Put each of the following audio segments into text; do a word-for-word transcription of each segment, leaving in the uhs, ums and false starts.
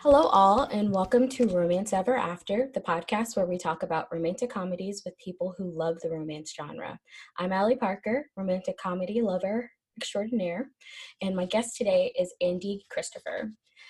Hello, all, and welcome to Romance Ever After, the podcast where we talk about romantic comedies with people who love the romance genre. I'm Allie Parker, romantic comedy lover extraordinaire, and my guest today is Andy Christopher.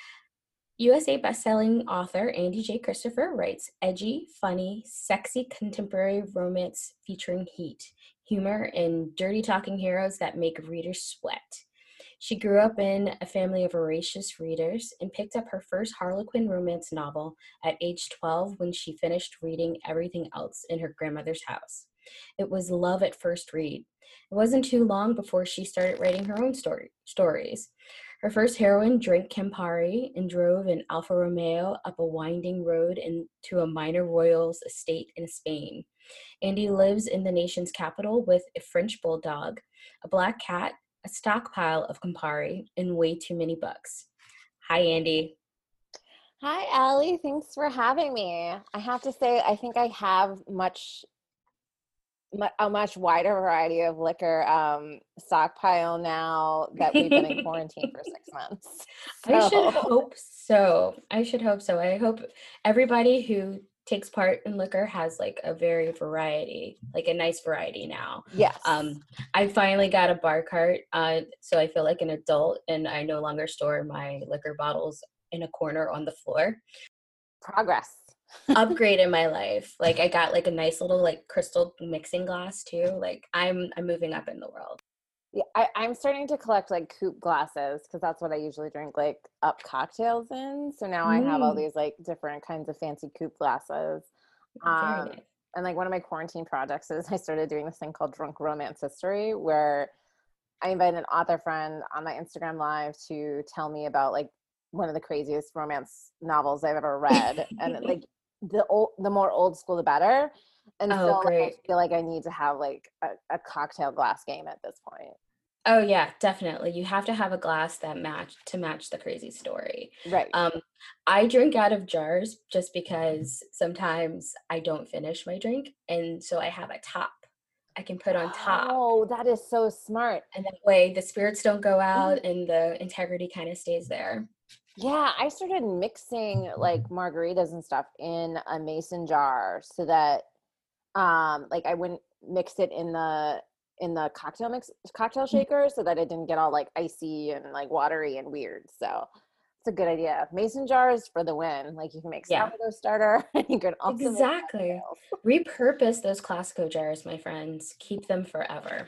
U S A bestselling author Andy J. Christopher writes edgy, funny, sexy contemporary romance featuring heat, humor, and dirty talking heroes that make readers sweat. She grew up in a family of voracious readers and picked up her first Harlequin romance novel at age twelve when she finished reading everything else in her grandmother's house. It was love at first read. It wasn't too long before she started writing her own story, stories. Her first heroine drank Campari and drove an Alfa Romeo up a winding road into a minor royal's estate in Spain. Andy lives in the nation's capital with a French bulldog, a black cat, a stockpile of Campari, and way too many books. Hi, Andy. Hi, Allie. Thanks for having me. I have to say, I think I have much, mu- a much wider variety of liquor um, stockpile now that we've been in quarantine for six months. I should So, hope so. I should hope so. I hope everybody who takes part in liquor has like a very variety, like a nice variety now. yes. Um, I finally got a bar cart, uh, so I feel like an adult, and I no longer store my liquor bottles in a corner on the floor. Progress. Upgrade in my life. Like I got like a nice little like crystal mixing glass too. Like I'm I'm moving up in the world. Yeah, I, I'm starting to collect like coupe glasses because that's what I usually drink like up cocktails in. So now I have all Mm, these like different kinds of fancy coupe glasses. very Um, nice. and like one of my quarantine projects is I started doing this thing called Drunk Romance History, where I invited an author friend on my Instagram live to tell me about like one of the craziest romance novels I've ever read. And like the old, the more old school, the better. And Oh, so like, I great. feel like I need to have like a, a cocktail glass game at this point. Oh yeah, definitely. You have to have a glass that match to match the crazy story. Right. Um, I drink out of jars just because sometimes I don't finish my drink, and so I have a top I can put on top, Oh, that is so smart. and that way the spirits don't go Mhm. out and the integrity kind of stays there. Yeah, I started mixing like margaritas and stuff in a mason jar so that um like I wouldn't mix it in the in the cocktail mix cocktail shaker so that it didn't get all like icy and like watery and weird. So it's a good idea. Mason jars for the win. Like you can make Yeah, sourdough starter and you can also make exactly. cocktails. Repurpose those Costco jars, my friends. Keep them forever.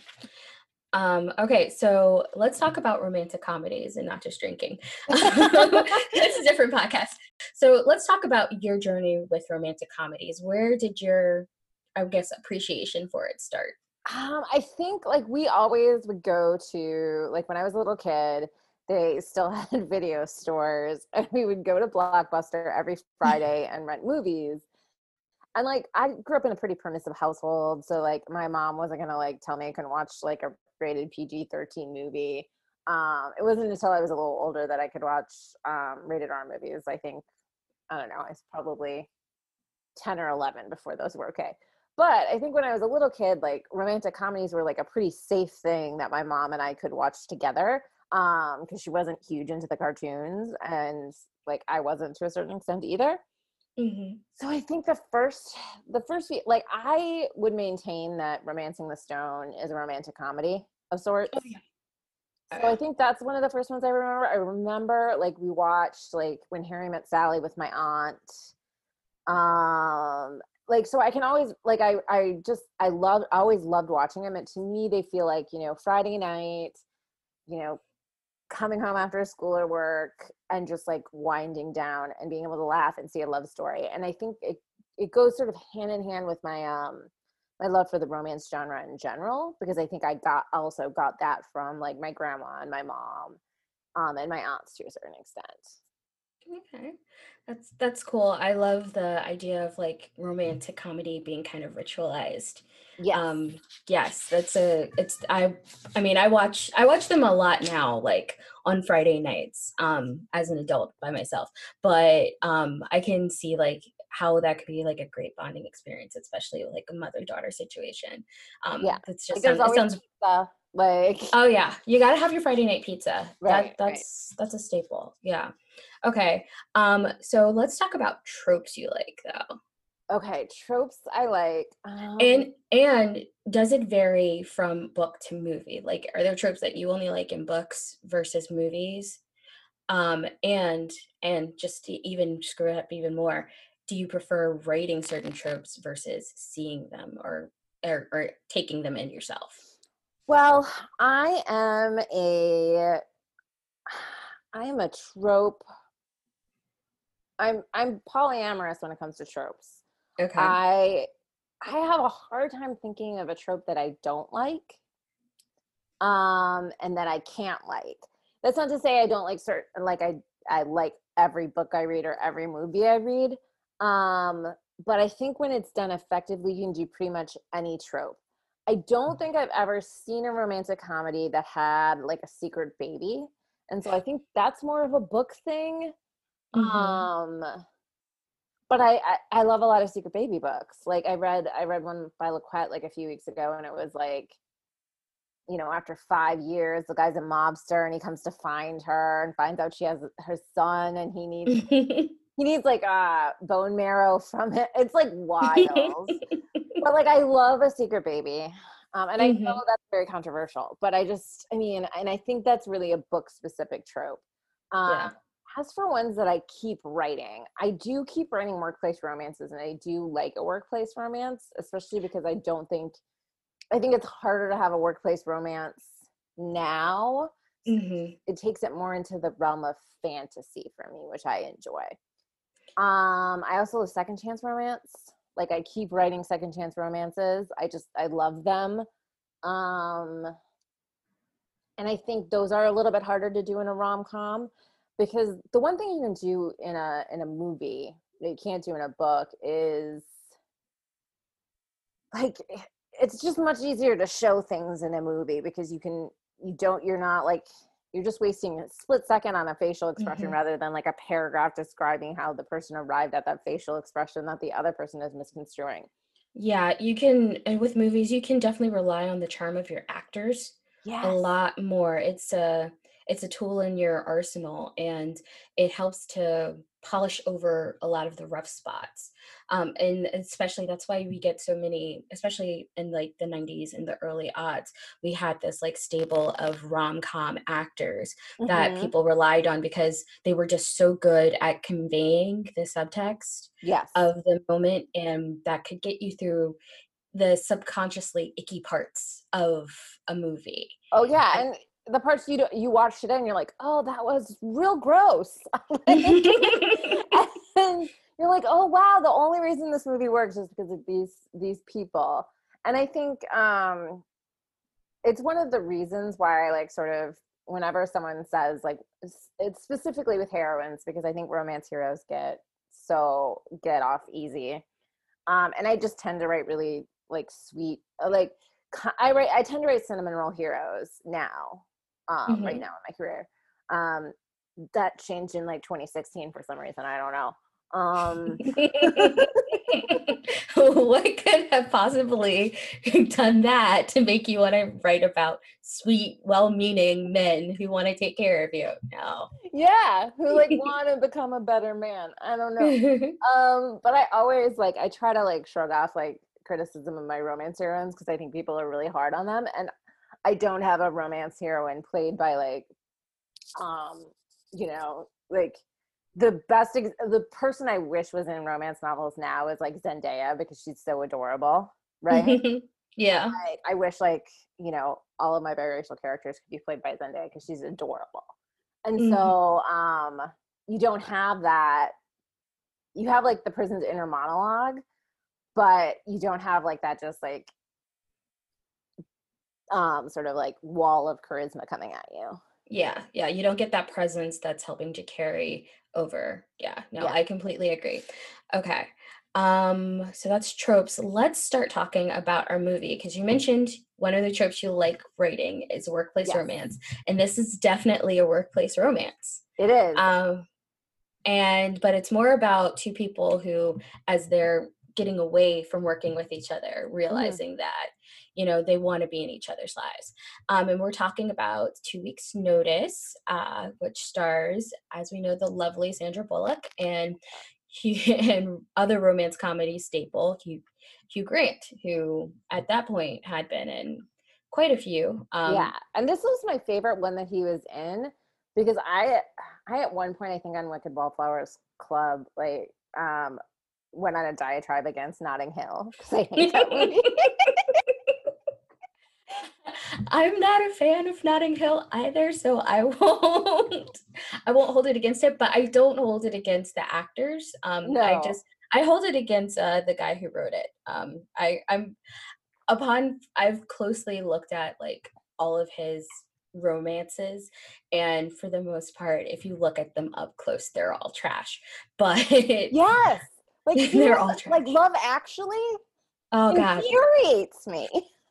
Um, okay, so let's talk about romantic comedies and not just drinking. It's a different podcast. So let's talk about your journey with romantic comedies. Where did your, I guess, appreciation for it start? Um, I think like we always would go to like when I was a little kid, they still had video stores and we would go to Blockbuster every Friday and rent movies. And like I grew up in a pretty permissive household, so like my mom wasn't gonna like tell me I couldn't watch like a rated P G thirteen movie. Um, it wasn't until I was a little older that I could watch um, rated R movies. I think I don't know. I was probably ten or eleven before those were okay. But I think when I was a little kid, like romantic comedies were like a pretty safe thing that my mom and I could watch together um because she wasn't huge into the cartoons and like I wasn't to a certain extent either. Mm-hmm. So I think the first the first few, like I would maintain that Romancing the Stone is a romantic comedy of Oh sorts. yeah. Oh, So I yeah. think that's one of the first ones I remember. I remember like we watched like When Harry Met Sally with my aunt. Um like so I can always like I I just I love I always loved watching them, and to me they feel like, you know, Friday night, you know, coming home after school or work and just like winding down and being able to laugh and see a love story. And I think it it goes sort of hand in hand with my um my love for the romance genre in general, because I think I got also got that from like my grandma and my mom um and my aunts to a certain extent. Okay. That's that's cool. I love the idea of like romantic comedy being kind of ritualized. Yes. Um, yes, that's a it's I I mean I watch I watch them a lot now, like on Friday nights, um, as an adult by myself. But um I can see like how that could be like a great bonding experience, especially like a mother-daughter situation. Yeah. Um, that's Like just there's sound it always sounds pizza. Like oh yeah, you gotta have your Friday night pizza. That right, right. that's that's a staple. Yeah. Okay. Um, so let's talk about tropes you like though. Okay, tropes I like. Um, And and does it vary from book to movie? Like, are there tropes that you only like in books versus movies? Um, and and just to even screw it up even more, do you prefer writing certain tropes versus seeing them or or, or taking them in yourself? well, I am a I am a trope. I'm I'm polyamorous when it comes to tropes. Okay. I I have a hard time thinking of a trope that I don't like, um, and that I can't like. That's not to say I don't like certain like I I like every book I read or every movie I read. Um, but I think when it's done effectively, you can do pretty much any trope. I don't think I've ever seen a romantic comedy that had like a secret baby. And so I think that's more of a book thing. Mm-hmm. Um, but I, I I love a lot of secret baby books. Like I read I read one by LaQuette like a few weeks ago, and it was like, you know, after five years, the guy's a mobster and he comes to find her and finds out she has her son, and he needs he needs like uh bone marrow from it. It's like wild. But like I love a secret baby. Um, and I know Mm-hmm. that's very controversial, but I just I mean, and I think that's really a book specific trope. Um, Yeah. as for ones that I keep writing, I do keep writing workplace romances, and I do like a workplace romance, especially because I don't think I think it's harder to have a workplace romance now. Mm-hmm. It takes it more into the realm of fantasy for me, which I enjoy. Um, I also love second chance romance. Like I keep writing second chance romances. I just I love them. Um, and I think those are a little bit harder to do in a rom-com, because the one thing you can do in a in a movie that you can't do in a book is like it's just much easier to show things in a movie, because you can you don't you're not like you're just wasting a split second on a facial expression Mm-hmm. rather than like a paragraph describing how the person arrived at that facial expression that the other person is misconstruing. Yeah, you can, and with movies, you can definitely rely on the charm of your actors a Yes. lot more. It's a it's a tool in your arsenal, and it helps to polish over a lot of the rough spots. Um, and especially that's why we get so many, especially in like the nineties and the early aughts, we had this like stable of rom-com actors that Mm-hmm. people relied on because they were just so good at conveying the subtext Yes. of the moment, and that could get you through the subconsciously icky parts of a movie. Oh yeah, I and the parts you do, you watch it and you're like, oh, that was real gross. Like, and you're like, oh wow, the only reason this movie works is because of these these people. And I think um it's one of the reasons why I like sort of whenever someone says like it's, it's specifically with heroines, because I think romance heroes get so get off easy. Um, and I just tend to write really like sweet, uh, like I write. I tend to write cinnamon roll heroes now. Um, right Mhm. now in my career, um, that changed in like twenty sixteen for some reason. I don't know. Um, What could have possibly done that to make you want to write about sweet, well-meaning men who want to take care of you? No. yeah, who like want to become a better man? I don't know. Um, but I always like I try to like shrug off like criticism of my romance heroines, because I think people are really hard on them, and I don't have a romance heroine played by like um you know like the best ex- the person I wish was in romance novels now is like Zendaya, because she's so adorable, right? Yeah. Like I wish like you know all of my biracial characters could be played by Zendaya, because she's adorable. And Mhm. so um you don't have that. You have like the person's inner monologue, but you don't have like that just like um sort of like wall of charisma coming at you. Yeah, yeah, you don't get that presence that's helping to carry over. Yeah, no, Yeah. I completely agree. Okay. Um, so that's tropes. Let's start talking about our movie because you mentioned one of the tropes you like writing is workplace Yes, romance, and this is definitely a workplace romance. it is. Um, and but it's more about two people who, as they're getting away from working with each other, Hmm. realizing that you know, they want to be in each other's lives. Um, and we're talking about Two Weeks Notice, uh, which stars, as we know, the lovely Sandra Bullock and he and other romance comedy staple Hugh Hugh Grant, who at that point had been in quite a few. Um, yeah, and this was my favorite one that he was in because I, I at one point I think on Wicked Wallflowers Club like um, went on a diatribe against Notting Hill because I hate that movie. I'm not a fan of Notting Hill either, so I won't I won't hold it against it, but I don't hold it against the actors. Um, I No. just I hold it against uh, the guy who wrote it. Um, I I'm upon I've closely looked at like all of his romances, and for the most part, if you look at them up close, they're all trash. But Yes, like he they're was all trash. like Love Actually Oh God. infuriates me.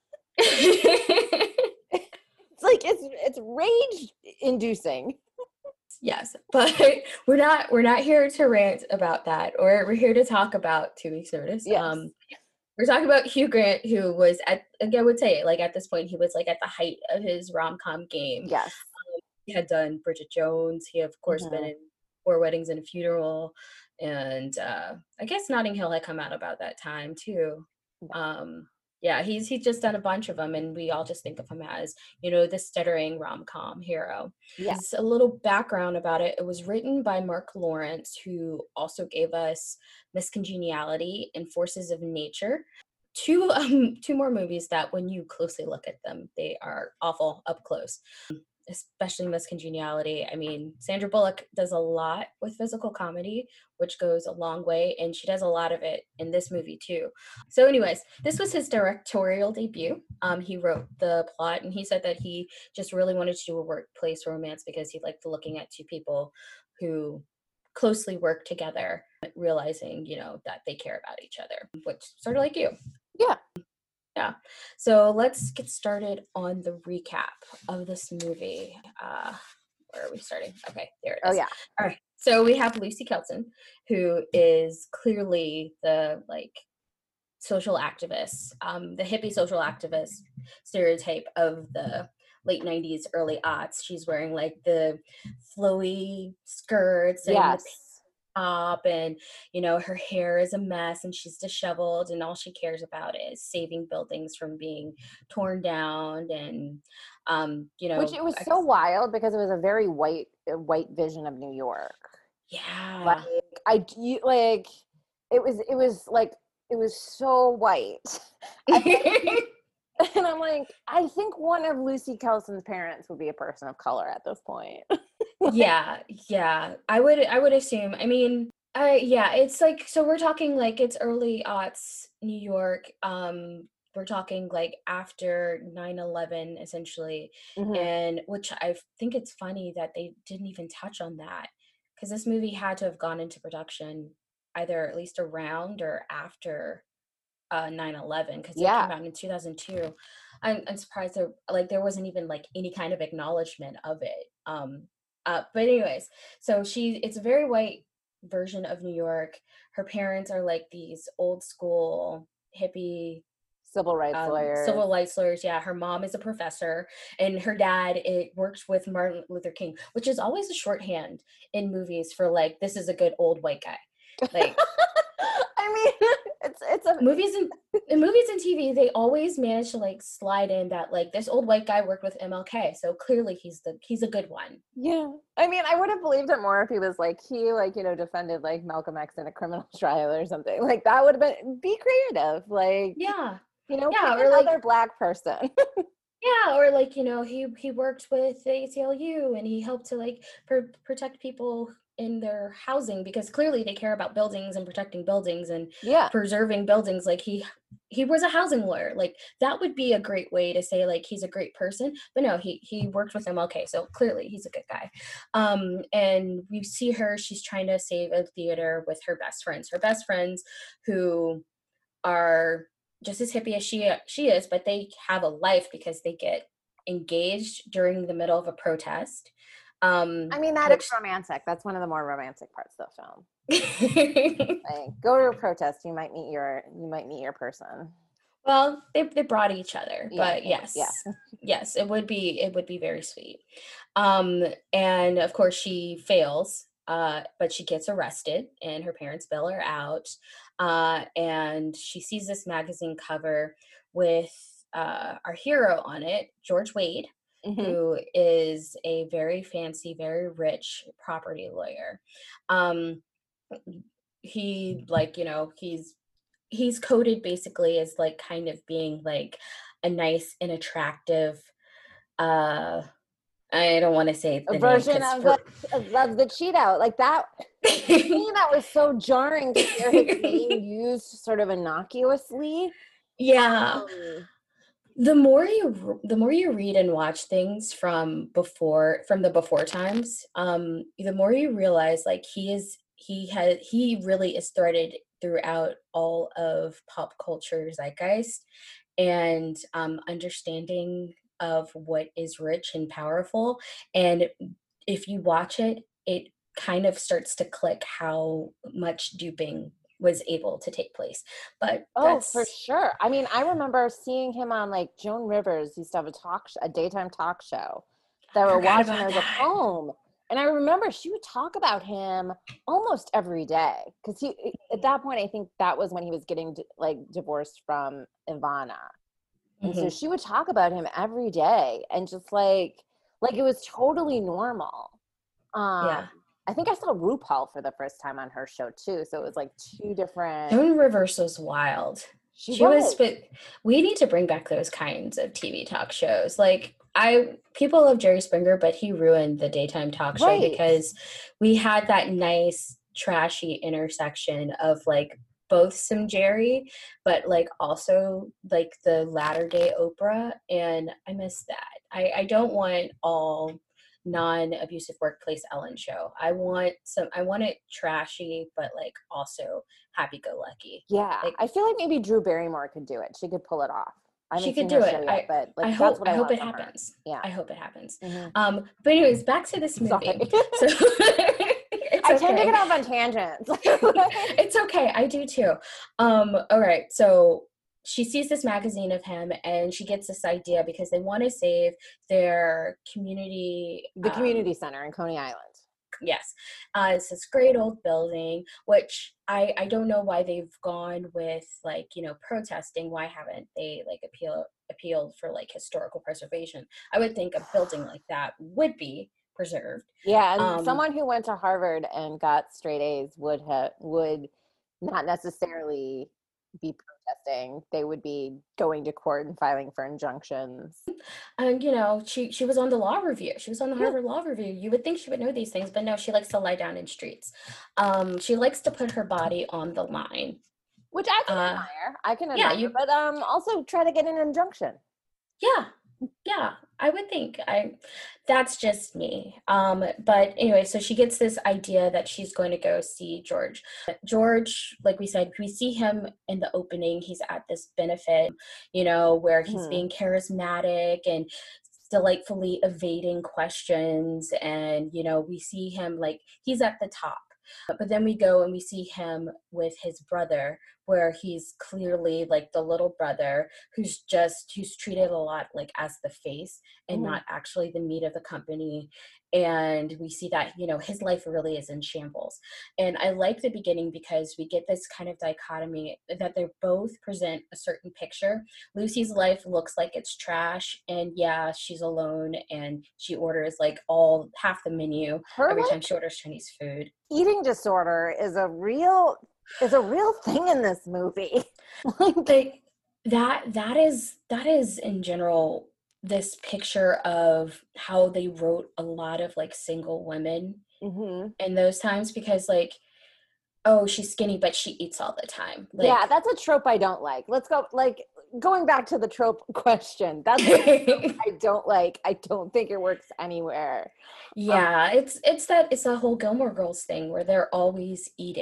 It's like it's it's rage inducing. Yes, but we're not we're not here to rant about that, or we're here to talk about Two Weeks Notice. Yes. Um, we're talking about Hugh Grant, who was at again, I would say like at this point he was like at the height of his rom com game. Yes. Um, he had done Bridget Jones. He of course Mm-hmm. been in Four Weddings and a Funeral, and uh, I guess Notting Hill had come out about that time too. Um, yeah, he's he's just done a bunch of them, and we all just think of him as, you know, the stuttering rom-com hero. Yeah. Just a little background about it. It was written by Mark Lawrence, who also gave us Miss Congeniality and Forces of Nature. Two um two more movies that when you closely look at them, they are awful up close. Especially Miss Congeniality. I mean, Sandra Bullock does a lot with physical comedy, which goes a long way, and she does a lot of it in this movie too. So anyways, this was his directorial debut. Um, he wrote the plot, and he said that he just really wanted to do a workplace romance because he liked looking at two people who closely work together, realizing, you know, that they care about each other, which sort of like you. Yeah. Yeah. So let's get started on the recap of this movie. Uh, where are we starting? Okay, there it is. Oh yeah. All right. So we have Lucy Kelton, who is clearly the like social activist, um, the hippie social activist stereotype of the late nineties, early aughts. She's wearing like the flowy skirts and Yes. the top, and you know her hair is a mess and she's disheveled, and all she cares about is saving buildings from being torn down. And um you know Which it was I, so wild because it was a very white white vision of New York. yeah. Like I you, like it was it was like it was so white. And I'm like, I think one of Lucy Kelton's parents would be a person of color at this point. Like, yeah, yeah. I would I would assume. I mean, I yeah, it's like, so we're talking like it's early aughts New York. Um we're talking like after nine eleven essentially. mm-hmm. And which I think it's funny that they didn't even touch on that, because this movie had to have gone into production either at least around or after uh nine eleven, because it Yeah. came out in two thousand two. I'm, I'm surprised there like there wasn't even like any kind of acknowledgement of it. Um uh but anyways, so she it's a very white version of New York. Her parents are like these old school hippie Civil rights um, lawyers. civil rights lawyers. Yeah, her mom is a professor, and her dad it works with Martin Luther King, which is always a shorthand in movies for like this is a good old white guy. Like I mean, it's it's a movies and in movies and T V, they always manage to like slide in that like this old white guy worked with M L K, so clearly he's the he's a good one. yeah. I mean, I would have believed it more if he was like he like you know defended like Malcolm X in a criminal trial or something. Like that would have been be creative. Like Yeah, you know, yeah, pick or like another black person. yeah, or like, you know, he he worked with the A C L U and he helped to like pr- protect people in their housing, because clearly they care about buildings and protecting buildings and Yeah. preserving buildings. Like he he was a housing lawyer. Like that would be a great way to say like he's a great person. But no, he he worked with M L K, so clearly he's a good guy. Um, and we see her, she's trying to save a theater with her best friends. Her best friends who are just as hippie as she she is, but they have a life because they get engaged during the middle of a protest. Um, I mean, that which, is romantic. That's one of the more romantic parts of the film. Like, go to a protest, you might meet your you might meet your person. Well, they they brought each other, Yeah, but yeah, yeah. yes. Yes, it would be it would be very sweet. Um, and of course she fails, uh, but she gets arrested and her parents bail her out. Uh, and she sees this magazine cover with uh, our hero on it, George Wade, Hmm. who is a very fancy, very rich property lawyer. Um, he like, you know, he's he's coded basically as like kind of being like a nice and attractive uh I don't want to say A the name version because of the for of the cheat out, like that. To me, that was so jarring to hear his name used sort of innocuously. yeah, Um, the more you r- the more you read and watch things from before from the before times, um the more you realize like he is he had he really is threaded throughout all of pop culture zeitgeist, and um understanding of what is rich and powerful. And if you watch it, it kind of starts to click how much duping was able to take place. But oh, for that's sure. I mean, I remember seeing him on like Joan Rivers used to have a talk, sh- a daytime talk show that I I would forgot watch when I about was at that. home. And I remember she would talk about him almost every day because he, at that point, I think that was when he was getting di- like divorced from Ivana. And so Hmm. she would talk about him every day and just like, like it was totally normal. Um, Yeah. I think I saw RuPaul for the first time on her show too. So it was like two different, Joan Rivers was wild. she She was, was, but we need to bring back those kinds of T V talk shows. Like I, people love Jerry Springer, but he ruined the daytime talk show right. because we had that nice trashy intersection of like both some Jerry, but like also like the latter day Oprah, and I miss that. I, I don't want all non-abusive workplace Ellen show. I want some. I want it trashy, but like also happy-go-lucky. Yeah, Like I feel like maybe Drew Barrymore could do it. She could pull it off. I she haven't could seen her do show it. yet, I but like I that's hope what I I hope want it from her. happens. Yeah. I hope it happens. Hmm. Um, but anyways, back to this Sorry. movie. So it's I tend to get okay. off on tangents. It's okay. I do too. Um, all right. So she sees this magazine of him and she gets this idea because they want to save their community. The Um, community center in Coney Island. yes, uh, it's this great old building, which I I don't know why they've gone with like you know protesting. Why haven't they like appeal appealed for like historical preservation? I would think a building like that would be preserved. Yeah, and Um, someone who went to Harvard and got straight A's would have would not necessarily be protesting. They would be going to court and filing for injunctions. and you know she she was on the law review. She was on the Yeah, Harvard Law Review. You would think she would know these things, but no, she likes to lie down in streets. Um, she likes to put her body on the line. which I can Uh, admire. I can yeah, admire, you but um, also try to get an injunction. yeah. Yeah, I would think. I That's just me. Um, but anyway, so she gets this idea that she's going to go see George. George, like we said, we see him in the opening. He's at this benefit, you know, where he's Hmm. being charismatic and delightfully evading questions. And, you know, we see him like he's at the top. But then we go and we see him with his brother, where he's clearly like the little brother who's just who's treated a lot like as the face and Hmm. not actually the meat of the company. And we see that you know his life really is in shambles. And I like the beginning because we get this kind of dichotomy that they both present a certain picture. Lucy's life looks like it's trash, and yeah, she's alone and she orders like all half the menu Her every time like she orders Chinese food. eating disorder is a real is a real thing in this movie. Like, Like that that is that is in general this picture of how they wrote a lot of like single women mhm. in those times, because like, oh, she's skinny but she eats all the time, Yeah, like that's a trope I don't like. Let's go like going back to the trope question. That's a trope I don't like. I don't think it works anywhere. Um, yeah, it's it's that it's that whole Gilmore Girls thing where they're always eating.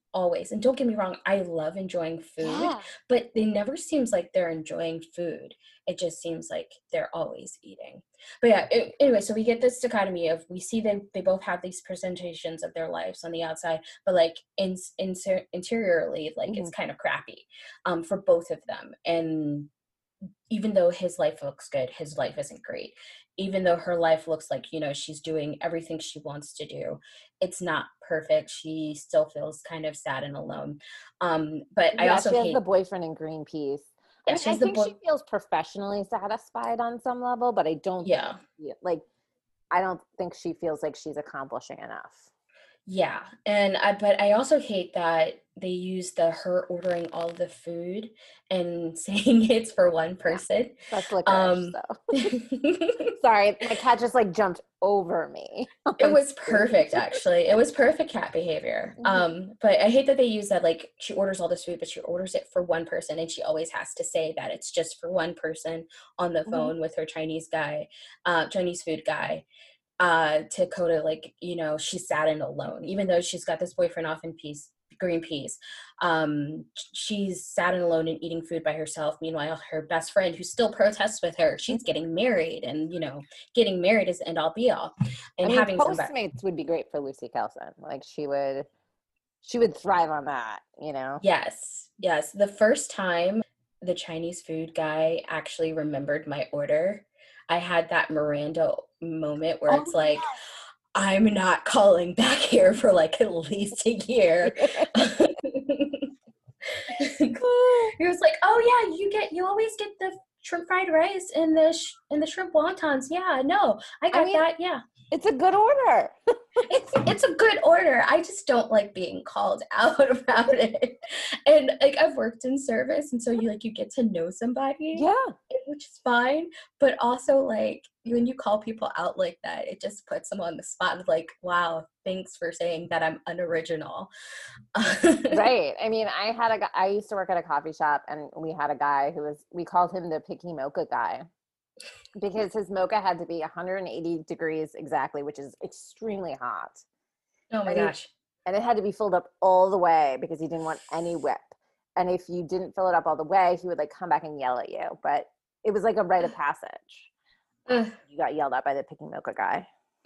always. And don't get me wrong, I love enjoying food, Yeah. but it never seems like they're enjoying food. It just seems like they're always eating. But yeah, a- anyway, so we get this dichotomy of we see that they both have these presentations of their lives on the outside, but like in, in interiorly, like Hmm. it's kind of crappy um, for both of them. And even though his life looks good, his life isn't great. Even though her life looks like, you know, she's doing everything she wants to do, it's not perfect. She still feels kind of sad and alone. Um, but I Yeah, also she has the hate, boyfriend in Greenpeace. I yeah, mean, she I has the think book. she feels professionally satisfied on some level, but I don't think Yeah. she- like I don't think she feels like she's accomplishing enough. Yeah. And I, but I also hate that they use the her ordering all the food and saying it's for one Yeah, person. that's licorice. Um, So it sorry, my cat just like jumped over me on was screen. perfect, actually. It was perfect cat behavior. Mhm. Um, but I hate that they use that, like, she orders all this food, but she orders it for one person, and she always has to say that it's just for one person on the Mhm. phone with her Chinese guy, uh, Chinese food guy, uh, to Coda, like, you know, she's sad and alone, even though she's got this boyfriend off in peace, Greenpeace. Um, she's sad and alone and eating food by herself. Meanwhile, her best friend, who still protests with her, she's Mhm. getting married, and you know, getting married is end all be all, I and mean, having somebody. Postmates would be great for Lucy Kelson. Like she would, she would thrive on that. You know. Yes, yes. The first time the Chinese food guy actually remembered my order, I had that Miranda moment where Oh it's like, I'm not calling back here for like at least a year. He was like, "Oh yeah, you get you always get the shrimp fried rice and the sh- and the shrimp wontons. Yeah, no, I I got mean, that. Yeah, it's a good order. it's it's a good order. I just don't like being called out about it. And like I've worked in service, and so you like you get to know somebody, Yeah. which is fine. But also like when you call people out like that, it just puts them on the spot of like, wow, thanks for saying that I'm unoriginal. Right. I mean, I had a guy, I used to work at a coffee shop and we had a guy who was, we called him the picky mocha guy because his mocha had to be one hundred eighty degrees exactly, which is extremely hot. Oh my And he, gosh. and it had to be filled up all the way because he didn't want any whip. And if you didn't fill it up all the way, he would like come back and yell at you. But it was like a rite of passage. Um, Ugh. you got yelled at by the picky mocha guy.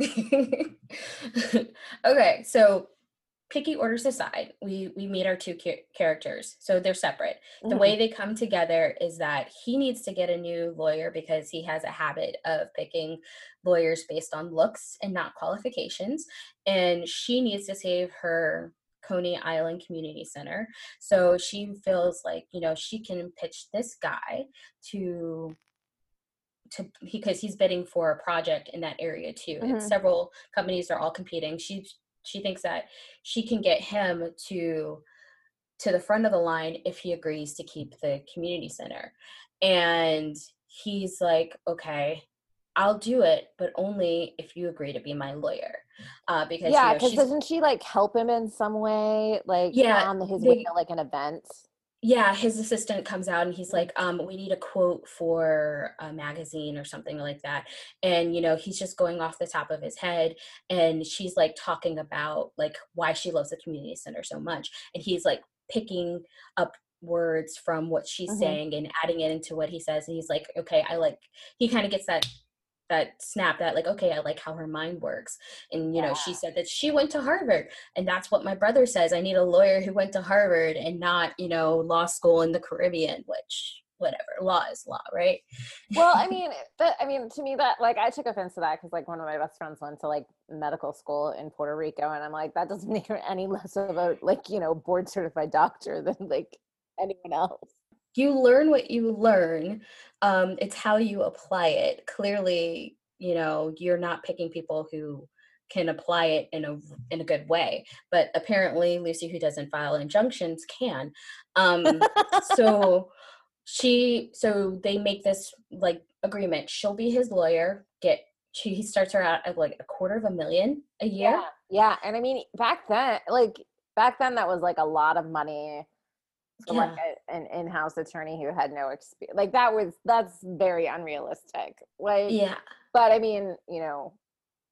Okay, so picky orders aside, we we meet our two cha- characters, so they're separate. The Hmm. way they come together is that he needs to get a new lawyer because he has a habit of picking lawyers based on looks and not qualifications, and she needs to save her Coney Island Community Center. So she feels like, you know, she can pitch this guy to to because he's bidding for a project in that area too. It's Hmm. several companies are all competing. She she thinks that she can get him to to the front of the line if he agrees to keep the community center. And he's like, okay, I'll do it, but only if you agree to be my lawyer. Uh, because you Yeah, know because she's doesn't she like help him in some way, like yeah, on his way they to like an event? yeah, his assistant comes out and he's Mhm. like, um, we need a quote for a magazine or something like that. And, you know, he's just going off the top of his head. And she's like talking about like why she loves the community center so much. And he's like picking up words from what she's Mhm. saying and adding it into what he says. And he's like, okay, I like, he kind of gets that that snap that like, okay, I like how her mind works. And you know, she Yeah. said that she went to Harvard, and that's what my brother says. I need a lawyer who went to Harvard and not, you know, law school in the Caribbean, which whatever, law is law, right? Well, I mean, that I mean, to me that like I took offense to that because like one of my best friends went to like medical school in Puerto Rico, and I'm like, that doesn't make her any less of a like you know board certified doctor than like anyone else. You learn what you learn. Um, it's how you apply it. Clearly, you know, you're not picking people who can apply it in a in a good way. But apparently, Lucy, who doesn't file injunctions, can. Um, so she, so they make this like agreement. She'll be his lawyer. Get she he starts her out at like a quarter of a million a Yeah, year. yeah, and I mean back then, like back then, that was like a lot of money for like Yeah, a, an in-house attorney who had no experience. Like that was that's very unrealistic. Like, yeah. but I mean, you know,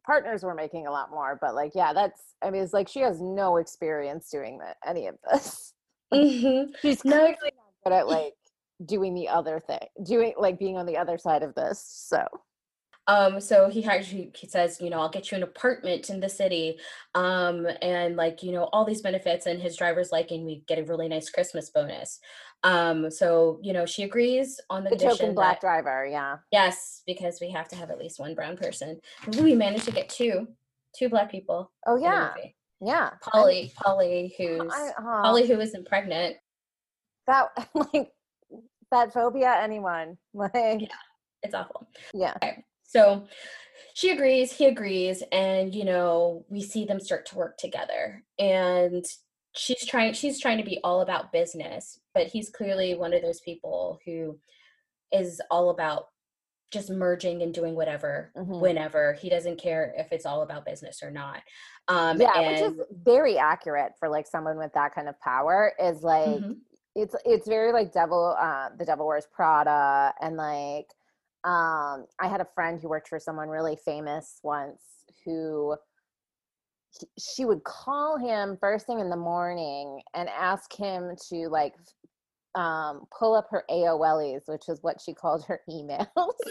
partners were making a lot more, but like, yeah, that's, I mean, it's like she has no experience doing that, any of this. Like, Mm-hmm. she's No. clearly not good at like doing the other thing, doing like being on the other side of this. So Um, so he actually he says, you know, I'll get you an apartment in the city, um, and like, you know, all these benefits, and his driver's liking we get a really nice Christmas bonus. Um, so, you know, she agrees on the the token condition black that driver, yeah. yes, because we have to have at least one brown person. And we managed to get two, two black people Oh in the yeah, movie. yeah. And Polly, Polly, who's I, oh, Polly, who isn't pregnant. that like that phobia, anyone like, Yeah, it's awful. yeah. Okay, so she agrees, he agrees, and you know, we see them start to work together. And she's trying she's trying to be all about business, but he's clearly one of those people who is all about just merging and doing whatever Hmm. whenever. He doesn't care if it's all about business or not. Um Yeah, which is and very accurate for like someone with that kind of power. Is like, mhm, it's it's very like devil uh the Devil Wears Prada. And like, um I had a friend who worked for someone really famous once who he, she would call him first thing in the morning and ask him to like um pull up her A O Ls, which is what she called her emails.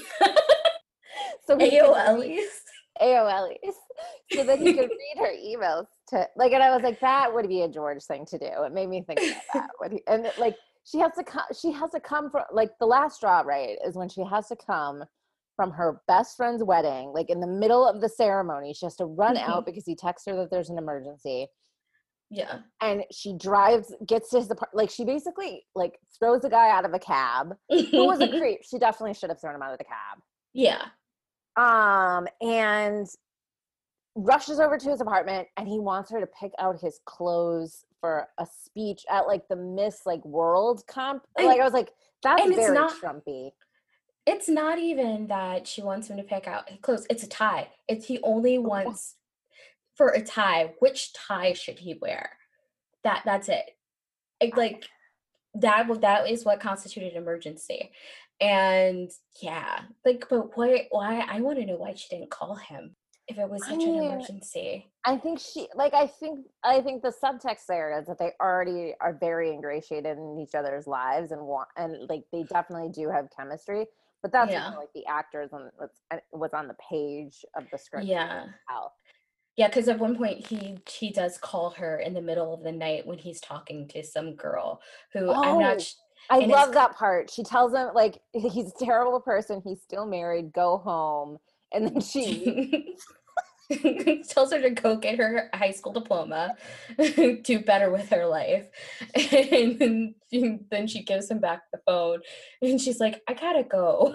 So he could read AOLs. A O Ls, so that he could read her emails to like, and I was like, that would be a George thing to do. It made me think about that. What he, and like, she has to come, she has to come from like the last straw, right? Is when she has to come from her best friend's wedding, like in the middle of the ceremony. She has to run out Mhm. because he texts her that there's an emergency. Yeah. And she drives, gets to his apartment. Like, she basically like throws a guy out of a cab who was a creep. She definitely should have thrown him out of the cab. Yeah. Um, and rushes over to his apartment, and he wants her to pick out his clothes for a speech at like the Miss like World comp. And, Like, I was like, that's and it's very not Trumpy. it's not even that she wants him to pick out clothes. It's a tie. It's he only wants for a tie. Which tie should he wear? That that's it. It, like that w- that is what constituted emergency. And yeah, like but why why I want to know why she didn't call him if it was I such an mean, emergency. I think she like I think I think the subtext there is that they already are very ingratiated in each other's lives and want, and like they definitely do have chemistry. But that's more Yeah. like the actors and what's what's on the page of the script. Yeah. How Yeah, because at one point he he does call her in the middle of the night when he's talking to some girl who I'm not Oh, sh- I and it's love that part. She tells him like he's a terrible person. He's still married. Go home, and then she leaves. tells her to go get her high school diploma, do better with her life. And then she, then she gives him back the phone and she's like, I gotta go.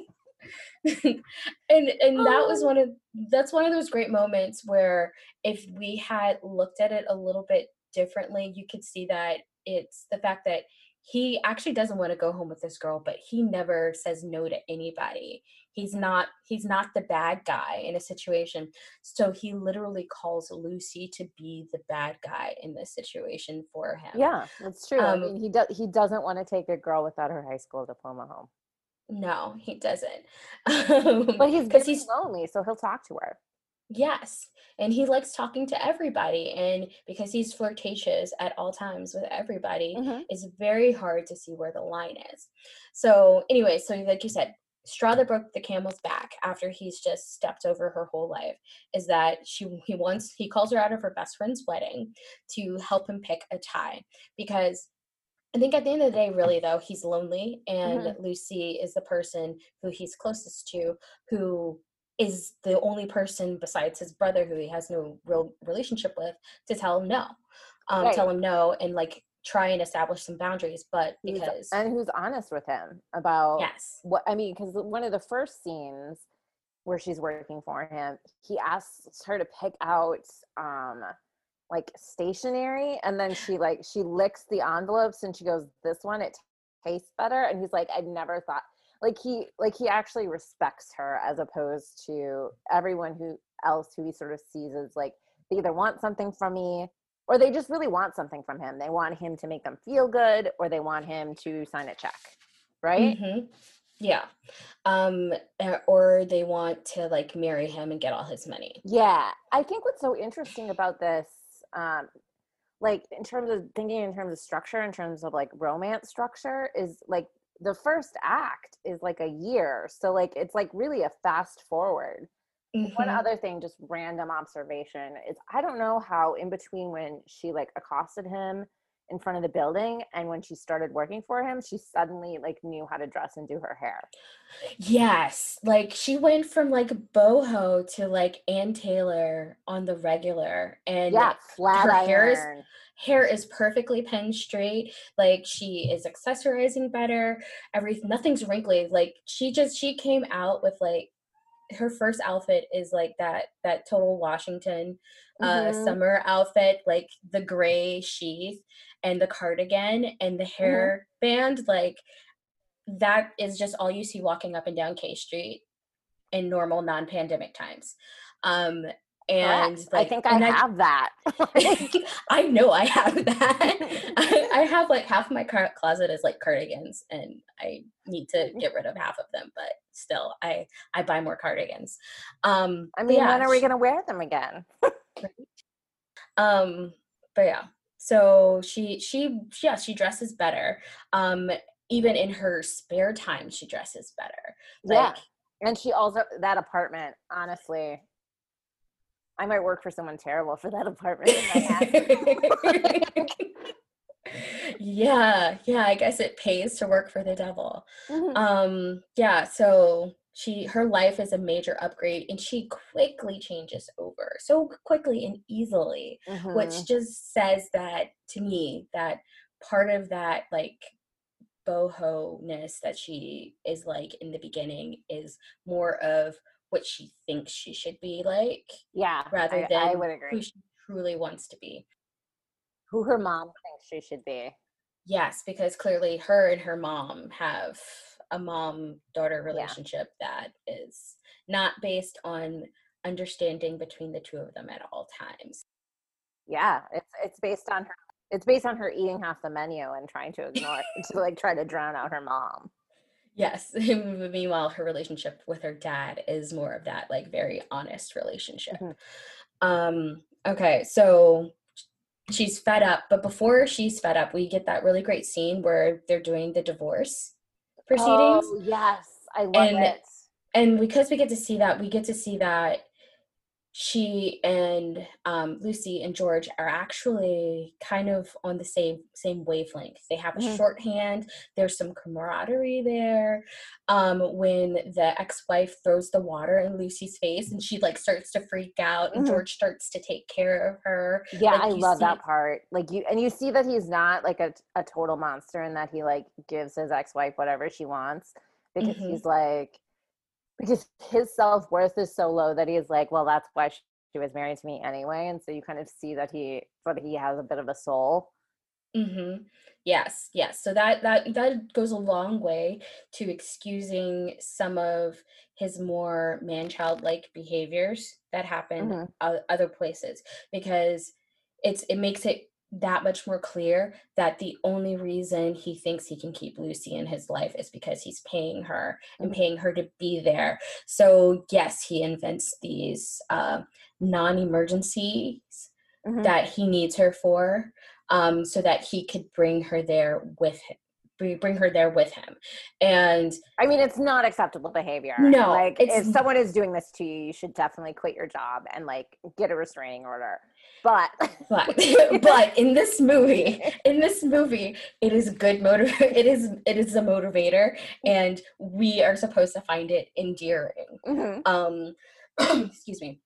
and and that was one of that's one of those great moments where if we had looked at it a little bit differently, you could see that it's the fact that he actually doesn't want to go home with this girl, but he never says no to anybody. He's not he's not the bad guy in a situation. So he literally calls Lucy to be the bad guy in this situation for him. Yeah, that's true. I Um, mean, he does. He doesn't want to take a girl without her high school diploma home, no, he doesn't. Um, but he's because very he's lonely, so he'll talk to her. yes, and he likes talking to everybody, and because he's flirtatious at all times with everybody, Hmm. it's very hard to see where the line is. So, anyway, so like you said, straw that broke the camel's back after he's just stepped over her whole life is that she he wants he calls her out of her best friend's wedding to help him pick a tie because I think at the end of the day, really though, he's lonely, and Hmm. Lucy is the person who he's closest to, who is the only person besides his brother, who he has no real relationship with, to tell him no, um, Right. tell him no, and like try and establish some boundaries. But Who's because and who's honest with him about yes, what I mean? Because one of the first scenes where she's working for him, he asks her to pick out um like stationery, and then she like she licks the envelopes and she goes, this one, it tastes better. And he's like, I'd never thought, like he like he actually respects her as opposed to everyone who else who he sort of sees as like they either want something from me or they just really want something from him. They want him to make them feel good or they want him to sign a check, right? mm-hmm, Yeah. Um, uh, or they want to like marry him and get all his money. Yeah, I think what's so interesting about this, um, like in terms of thinking in terms of structure, in terms of like romance structure, is like the first act is like a year. So like it's like really a fast forward. One Mm-hmm. other thing, just random observation, is I don't know how in between when she like accosted him in front of the building and when she started working for him, she suddenly like knew how to dress and do her hair. Yes, like she went from like boho to like Ann Taylor on the regular, and Yeah, flat her hair is iron. hair is perfectly pinned straight. Like she is accessorizing better. Everything, nothing's wrinkly. Like she just she came out with like her first outfit is like that that total Washington uh Mm-hmm. summer outfit, like the gray sheath and the cardigan and the Mm-hmm. hair band, like that is just all you see walking up and down K Street in normal non-pandemic times. Um, and Correct. I like, think I and that have that. Like, I know I have that. I, I have like half my car- closet is like cardigans, and I need to get rid of half of them. But still, I I buy more cardigans. Um, I but mean, when yeah, are we sh- going to wear them again? um, but yeah. So she she yeah she dresses better. Um, even in her spare time, she dresses better. Yeah. Like And she also, that apartment, honestly, I might work for someone terrible for that apartment in Manhattan. yeah, yeah, I guess it pays to work for the devil. Mhm. Um, yeah, so she her life is a major upgrade and she quickly changes over. So quickly and easily, which Mhm. just says that to me that part of that like boho-ness that she is like in the beginning is more of what she thinks she should be like Yeah, rather I, I than would who agree. she truly wants to be. Who her mom thinks she should be. Yes, because clearly her and her mom have a mom-daughter Yeah. relationship that is not based on understanding between the two of them at all times. Yeah. It's it's based on her it's based on her eating half the menu and trying to ignore to like try to drown out her mom. Yes. Meanwhile, her relationship with her dad is more of that like very honest relationship. Mhm. Um, okay, so she's fed up, but before she's fed up, we get that really great scene where they're doing the divorce proceedings. Oh, yes. I love And it. and because we get to see that, we get to see that she and um, Lucy and George are actually kind of on the same same wavelength. They have a Mhm. shorthand. There's some camaraderie there. Um, when the ex-wife throws the water in Lucy's face and she like starts to freak out, and Mhm. George starts to take care of her. Yeah, I Like you love that see, part. Like you and you see that he's not like a a total monster and that he like gives his ex-wife whatever she wants because hmm he's like because his self-worth is so low that he's like, well, that's why she, she was married to me anyway. And so you kind of see that he that he has a bit of a soul. hmm Yes, yes. So that that that goes a long way to excusing some of his more man-child like behaviors that happen Hmm. o- other places, because it's it makes it that much more clear that the only reason he thinks he can keep Lucy in his life is because he's paying her and Hmm. paying her to be there. So yes, he invents these uh, non-emergencies Hmm. that he needs her for, um, so that he could bring her there with him, bring her there with him. And I mean, it's not acceptable behavior. no, Like, it's if someone is doing this to you, you should definitely quit your job and like get a restraining order. But but but in this movie, in this movie, it is good motiv it is it is a motivator, and we are supposed to find it endearing. Mhm. Um, excuse me.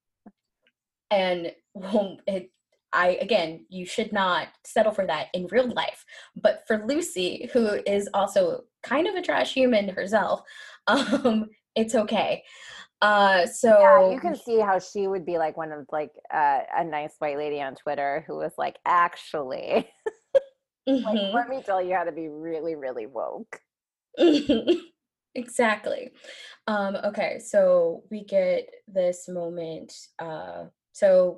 And well, it I again, you should not settle for that in real life. But for Lucy, who is also kind of a trash human herself, um, it's okay. Uh, Yeah, you so can see how she would be like one of like uh, a nice white lady on Twitter who was like, actually, like, let mhm, me tell you how to be really, really woke. mhm, exactly. Um, okay, so we get this moment. Uh, so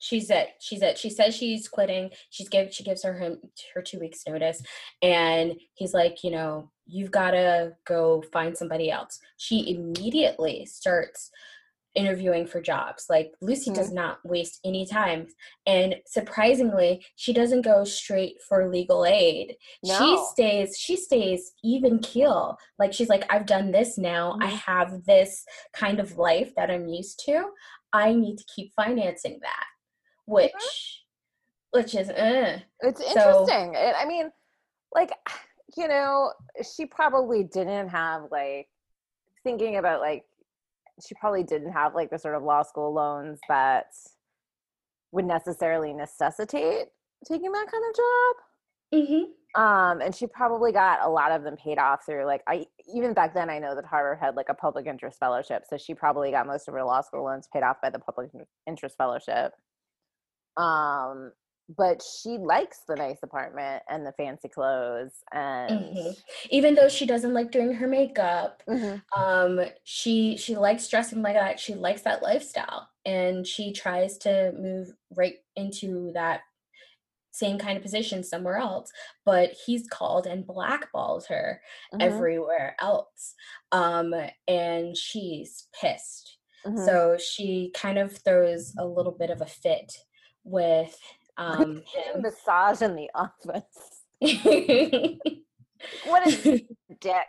She's it. She's it. She says she's quitting. She's give she gives her him her two weeks notice, and he's like, you know, you've got to go find somebody else. She immediately starts interviewing for jobs. Like Lucy Mhm. does not waste any time, and surprisingly, she doesn't go straight for legal aid. She No. stays. She stays even keel. Like she's like, I've done this now. I Mhm. have this kind of life that I'm used to. I need to keep financing that, Mhm. which which is uh. It's So interesting. It, I mean, like, you know, she probably didn't have like thinking about like she probably didn't have like the sort of law school loans that would necessarily necessitate taking that kind of job. mhm. Um, and she probably got a lot of them paid off through like I even back then I know that Harvard had like a public interest fellowship, so she probably got most of her law school loans paid off by the public interest fellowship. Um, but she likes the nice apartment and the fancy clothes and hmm Even though she doesn't like doing her makeup, Mhm. um, she she likes dressing like that. She likes that lifestyle, and she tries to move right into that same kind of position somewhere else. But he's called and blackballs her Mhm. everywhere else, um, and she's pissed. Mhm. So she kind of throws a little bit of a fit with um, Getting him. massage in the office. Like, what a dick.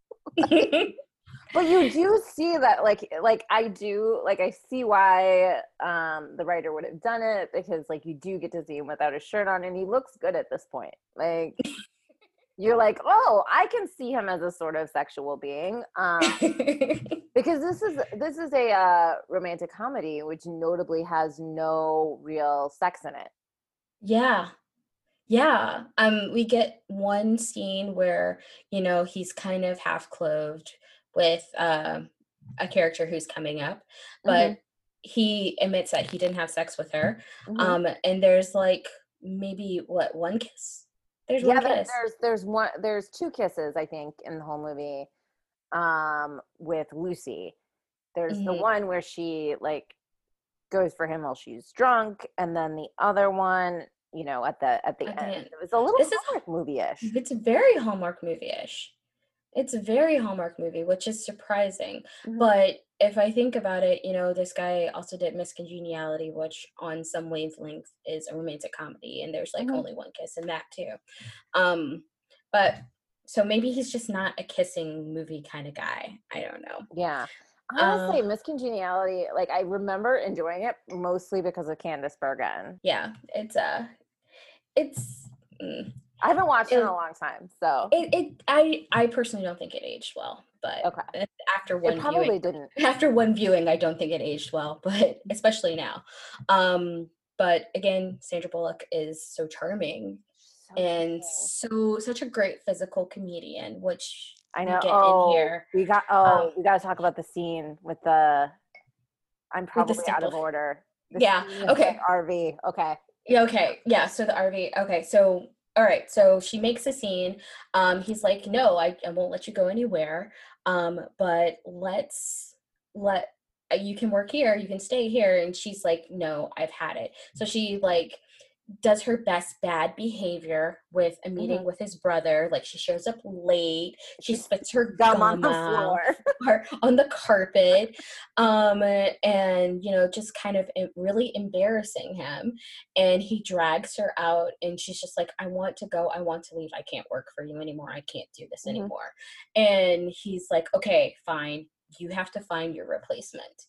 But you do see that, like, like I do, like I see why um, the writer would have done it, because, like, you do get to see him without his shirt on, and he looks good at this point. Like, you're like, oh, I can see him as a sort of sexual being, um, because this is this is a uh, romantic comedy, which notably has no real sex in it. Yeah. Yeah. Um, we get one scene where, you know, he's kind of half clothed with um a character who's coming up, Mm-hmm. but he admits that he didn't have sex with her. Mm-hmm. Um, and there's like maybe what, one kiss? There's one Yeah, there, kiss. there's there's one there's two kisses I think in the whole movie, um, with Lucy. There's the hmm one where she like goes for him while she's drunk, and then the other one, you know, at the at the At the end. end. It was a little This is Hallmark movie-ish. it's very Hallmark movie-ish. It's a very Hallmark movie, which is surprising. Mm-hmm. But if I think about it, you know, this guy also did Miss Congeniality, which on some wavelength is a romantic comedy, and there's like Mm-hmm. only one kiss in that too. Um, but so maybe he's just not a kissing movie kind of guy. I don't know. Yeah. I will Uh, say Miss Congeniality, like I remember enjoying it mostly because of Candice Bergen. yeah, it's uh, it's mm, I haven't watched it in a it, long time, so it it I I personally don't think it aged well, but okay. uh, after It one viewing, probably didn't. after one viewing, I don't think it aged well, but especially now. Um, but again, Sandra Bullock is so charming So and funny. so such a great physical comedian, which I we know. get in Oh, here we got. um, Oh, we got to talk about the scene with the. I'm with the probably out stipple. of order. The Yeah. scene with the Okay. R V. Okay. Yeah. Okay. Yeah. So the R V. Okay. So all right. So she makes a scene. Um, he's like, "No, I, I won't let you go anywhere. Um, but let's let uh, you can work here. You can stay here." And she's like, "No, I've had it." So she like does her best bad behavior with a Mm-hmm. meeting with his brother. Like she shows up late, she She spits her gum on gum the out floor. or on the carpet, um, and you know, just kind of em- really embarrassing him. And he drags her out, and she's just like, "I want to go. I want to leave. I can't work for you anymore. I can't do this Mm-hmm. anymore." And he's like, "Okay, fine. You have to find your replacement."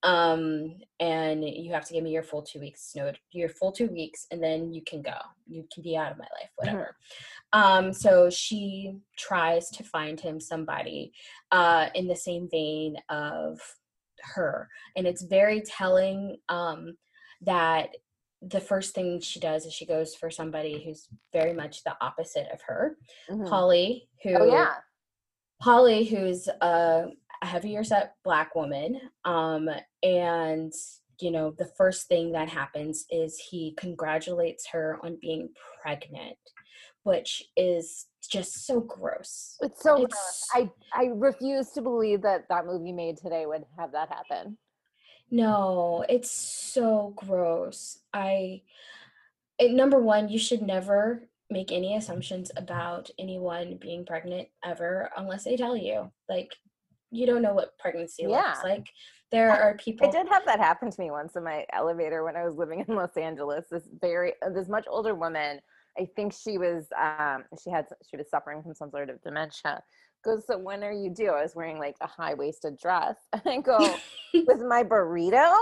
Um and you have to give me your full two weeks no your full two weeks and then you can go, you can be out of my life, Mm-hmm. whatever. Um so she tries to find him somebody uh in the same vein of her, and it's very telling um that the first thing she does is she goes for somebody who's very much the opposite of her. Mm-hmm. Polly, Oh who yeah. Polly, who's a heavier set black woman, um, and you know, the first thing that happens is he congratulates her on being pregnant, which is just so gross. It's so gross. It's I I refuse to believe that that movie made today would have that happen. No, it's so gross. I it, number one, you should never make any assumptions about anyone being pregnant ever unless they tell you. Like, you don't know what pregnancy looks Yeah. like. There are I people. did have that happen to me once in my elevator when I was living in Los Angeles. This very, uh, this much older woman, I think she was, um, she had, she was suffering from some sort of dementia. Goes, so when are you due? I was wearing like a high waisted dress, and I go, with my burrito.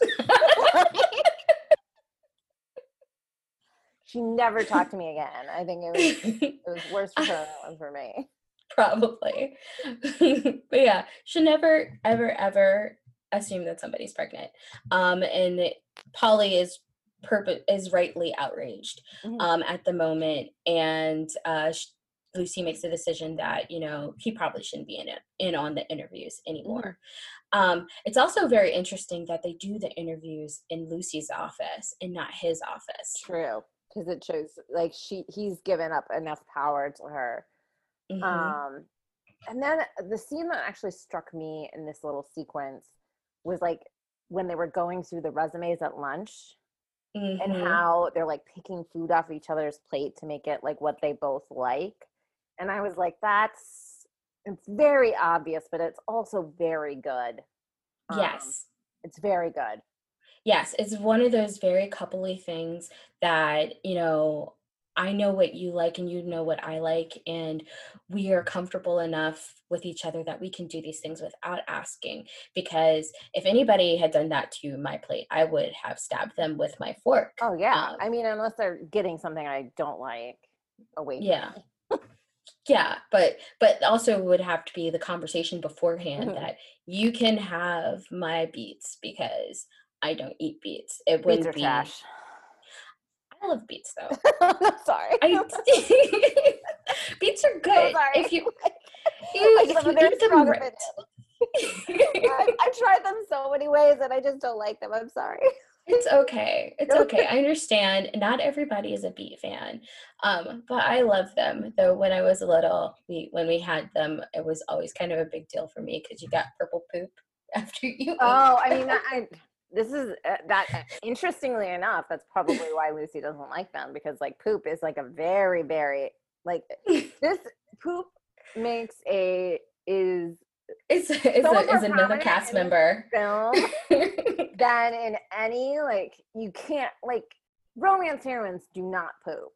She never talked to me again. I think it was, it was worse for her than it was for me. Probably. But yeah, should never, ever, ever assume that somebody's pregnant. Um, and Polly is purpo- is rightly outraged Mhm. um, at the moment, and uh, sh- Lucy makes a decision that you know he probably shouldn't be in it in on the interviews Mhm. anymore. Um, it's also very interesting that they do the interviews in Lucy's office and not his office. True, because it shows like she he's given up enough power to her. Hmm. Um, and then the scene that actually struck me in this little sequence was like when they were going through the resumes at lunch and Hmm. how they're like picking food off each other's plate to make it like what they both like. And I was like, that's it's very obvious, but it's also very good. Um, Yes. it's very good. Yes, it's one of those very coupley things that, you know, I know what you like and you know what I like, and we are comfortable enough with each other that we can do these things without asking. Because if anybody had done that to my plate, I would have stabbed them with my fork. Oh yeah. Um, I mean, unless they're getting something I don't like away from yeah, yeah, but but also would have to be the conversation beforehand me. that you can have my beets because I don't eat beets. It Beets wouldn't are be. trash. I love beets though. Sorry. I beets are So good sorry. if you I you just if have a you very eat them strong right. opinion. I've, I've tried them so many ways and I just don't like them. I'm sorry. It's okay. It's okay. I understand. Not everybody is a beet fan, um, but I love them. Though when I was little, we when we had them, it was always kind of a big deal for me because you got purple poop after you ate Oh, I them. mean, that, I, this is uh, that. Uh, interestingly enough, that's probably why Lucy doesn't like them because like poop is like a very, very like this poop makes a is It's it's so much a more is another prominent cast in this member. film than in any like you can't like romance heroines do not poop.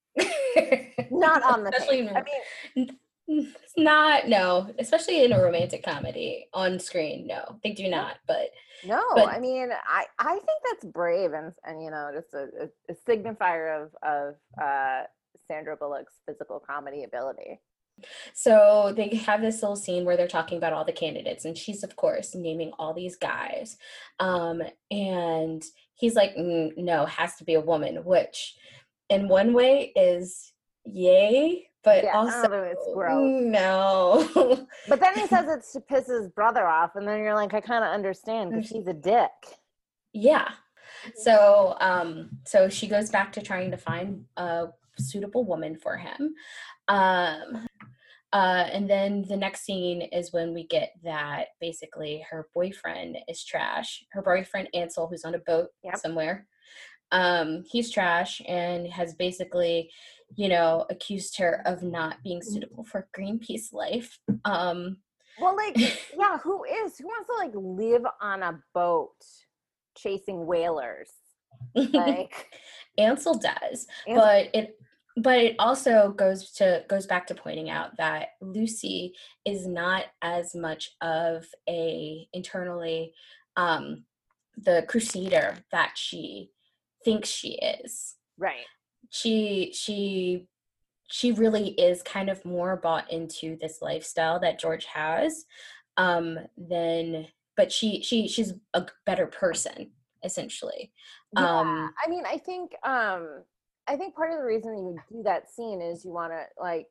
Not on the page. Especially I in, mean, n- it's not no, especially in a romantic comedy on screen. No, they do no, not. But no. but I mean, I I think that's brave and and you know just a, a, a signifier of of uh, Sandra Bullock's physical comedy ability. so they have this little scene where they're talking about all the candidates, and she's of course naming all these guys, um, and he's like, "Mm, no, has to be a woman, which in one way is yay, but Yeah, also oh, it's gross. no. But then he says it's to piss his brother off, and then you're like, I kind of understand because he's a dick. Yeah. So, um, so she goes back to trying to find a suitable woman for him. Um, uh, and then the next scene is when we get that basically her boyfriend is trash. Her boyfriend Ansel, who's on a boat Yep. somewhere, um, he's trash and has basically, you know, accused her of not being suitable for Greenpeace life. Um, Well, like, yeah, who is who wants to like live on a boat chasing whalers? Like, Ansel does, Ansel, but it but it also goes to goes back to pointing out that Lucy is not as much of a internally um the crusader that she thinks she is. right? She she she really is kind of more bought into this lifestyle that George has um than but she she she's a better person essentially. Yeah, Um I mean, I think um I think part of the reason you do that scene is you want to like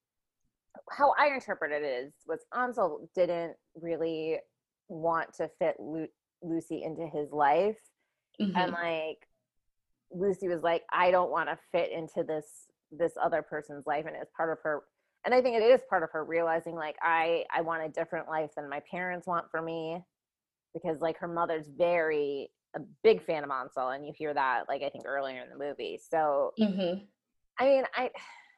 how I interpret it is was Ansel didn't really want to fit Lu- Lucy into his life, and mhm. like Lucy was like, I don't want to fit into this this other person's life, and it's part of her. And I think it is part of her realizing like I I want a different life than my parents want for me. because like her mother's very a big fan of Ansel, and you hear that like I think earlier in the movie. So Mm-hmm. I mean, I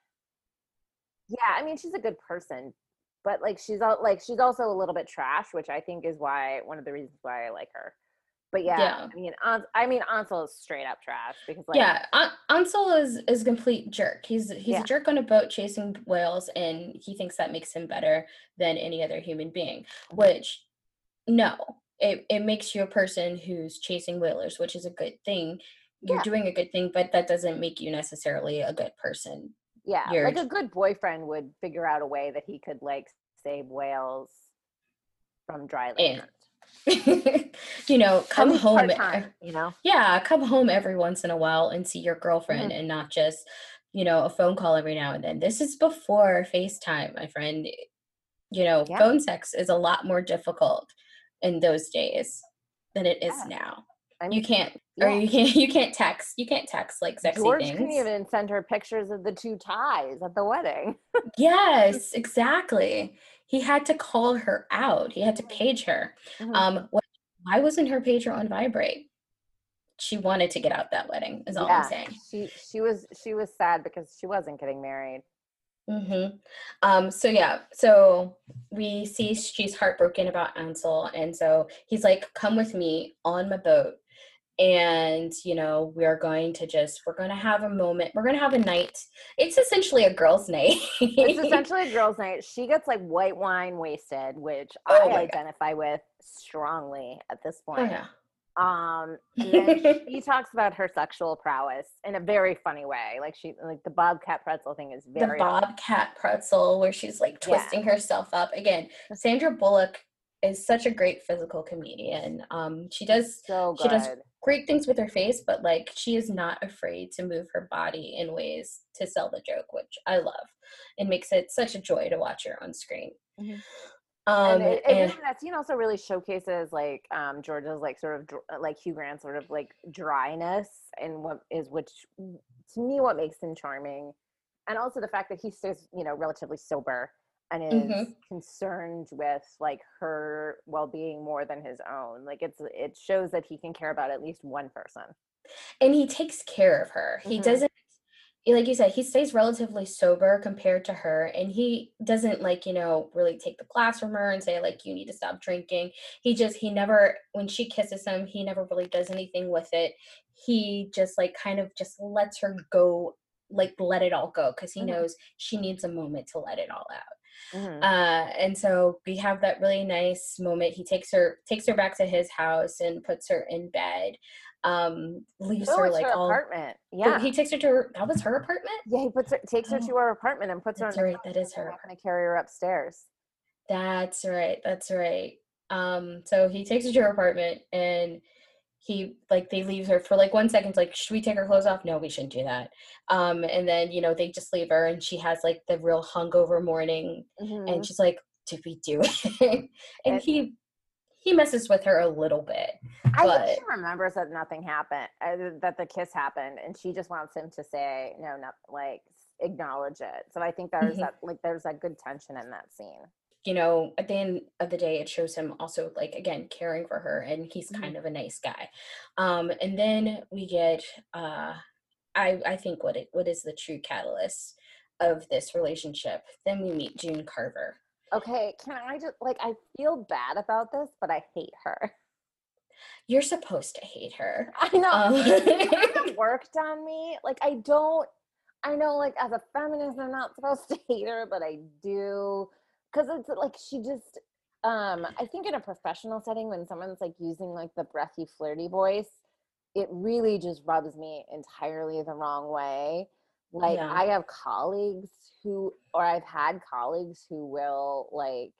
yeah, I mean she's a good person, but like she's all like she's also a little bit trash, which I think is why one of the reasons why I like her. But yeah, Yeah. I mean, Ans- I mean Ansel is straight up trash because like Yeah, An- Ansel is is a complete jerk. He's he's a yeah, jerk on a boat chasing whales, and he thinks that makes him better than any other human being. mhm. Which no, it it makes you a person who's chasing whalers, which is a good thing. You're Yeah, doing a good thing, but that doesn't make you necessarily a good person. yeah, You're like a good boyfriend would figure out a way that he could like save whales from dry and land. you know, At come least home. part e- time, you know? Yeah, come home every once in a while and see your girlfriend Mhm. and not just, you know, a phone call every now and then. This is before FaceTime, my friend. You know, Yeah, phone sex is a lot more difficult in those days than it is yeah. now. I You mean, can't or yeah. you can't you can't text. You can't text like sexy George couldn't things. even send her pictures of the two ties at the wedding. Yes, exactly. He had to call her out. He had to Mhm. page her. Mhm. Um, wh why wasn't her pager on vibrate? She wanted to get out that wedding, is all I'm Yeah, saying. she she was she was sad because she wasn't getting married. Mhm. Um, so yeah, so we see she's heartbroken about Ansel, and so he's like, "Come with me on my boat, and you know, we're going to just we're gonna have a moment. We're gonna have a night. It's essentially a girls' night." It's essentially a girls' night. She gets like white wine wasted, which Oh I my god. identify with strongly at this Oh point. yeah. Um, and then she talks about her sexual prowess in a very funny way. Like she like the Bobcat pretzel thing is The very Bobcat pretzel where she's like yeah. twisting herself up. Again, Sandra Bullock is such a great physical comedian. Um, she She's does so she does good. great things with her face, but like she is not afraid to move her body in ways to sell the joke, which I love. It makes it such a joy to watch her on screen. Mhm. And Um, it, it and really that scene also really showcases like um Georgia's like sort of dr- like Hugh Grant's sort of like dryness and what is which to me what makes him charming, and also the fact that he stays you know relatively sober and is mhm. concerned with like her well-being more than his own. Like it's it shows that he can care about at least one person. And he takes care of her. He Mm-hmm. doesn't like you said, he stays relatively sober compared to her, and he doesn't like, you know, really take the glass from her and say like you need to stop drinking. He just he never when she kisses him, he never really does anything with it. He just like kind of just lets her go, like let it all go because he Mm-hmm. knows she needs a moment to let it all out. Mm-hmm. Uh, and so we have that really nice moment. He takes her takes her back to his house and puts her in bed. Um, leaves Oh, her it's like her all apartment. oh, Yeah. he takes her to her that was her apartment? Yeah, he puts her takes her to Oh, her apartment and puts her in that's the right, trunk that because is they're her not apartment. going to carry her upstairs. That's right, that's right. Um, so he takes her to her apartment and he like they leave her for like one second, like, should we take her clothes off? No, we shouldn't do that. Um, and then, you know, they just leave her and she has like the real hungover morning Mm-hmm. and she's like, did we do it? And And he he messes with her a little bit, I think she but remembers that nothing happened, uh, that the kiss happened, and she just wants him to say no, not like acknowledge it. So I think there's mhm. that like there's that good tension in that scene. You know, at the end of the day, it shows him also like again caring for her, and he's Mm-hmm. kind of a nice guy. Um, and then we get, uh, I I think what it what is the true catalyst of this relationship. Then we meet June Carver. Okay, can I just like I feel bad about this, but I hate her. You're supposed to hate her. I know Um, it kind of worked on me. Like I don't. I know, like as a feminist, I'm not supposed to hate her, but I do because it's like she just. Um, I think in a professional setting, when someone's like using like the breathy, flirty voice, it really just rubs me entirely the wrong way. Like yeah, I have colleagues who, or I've had colleagues who will like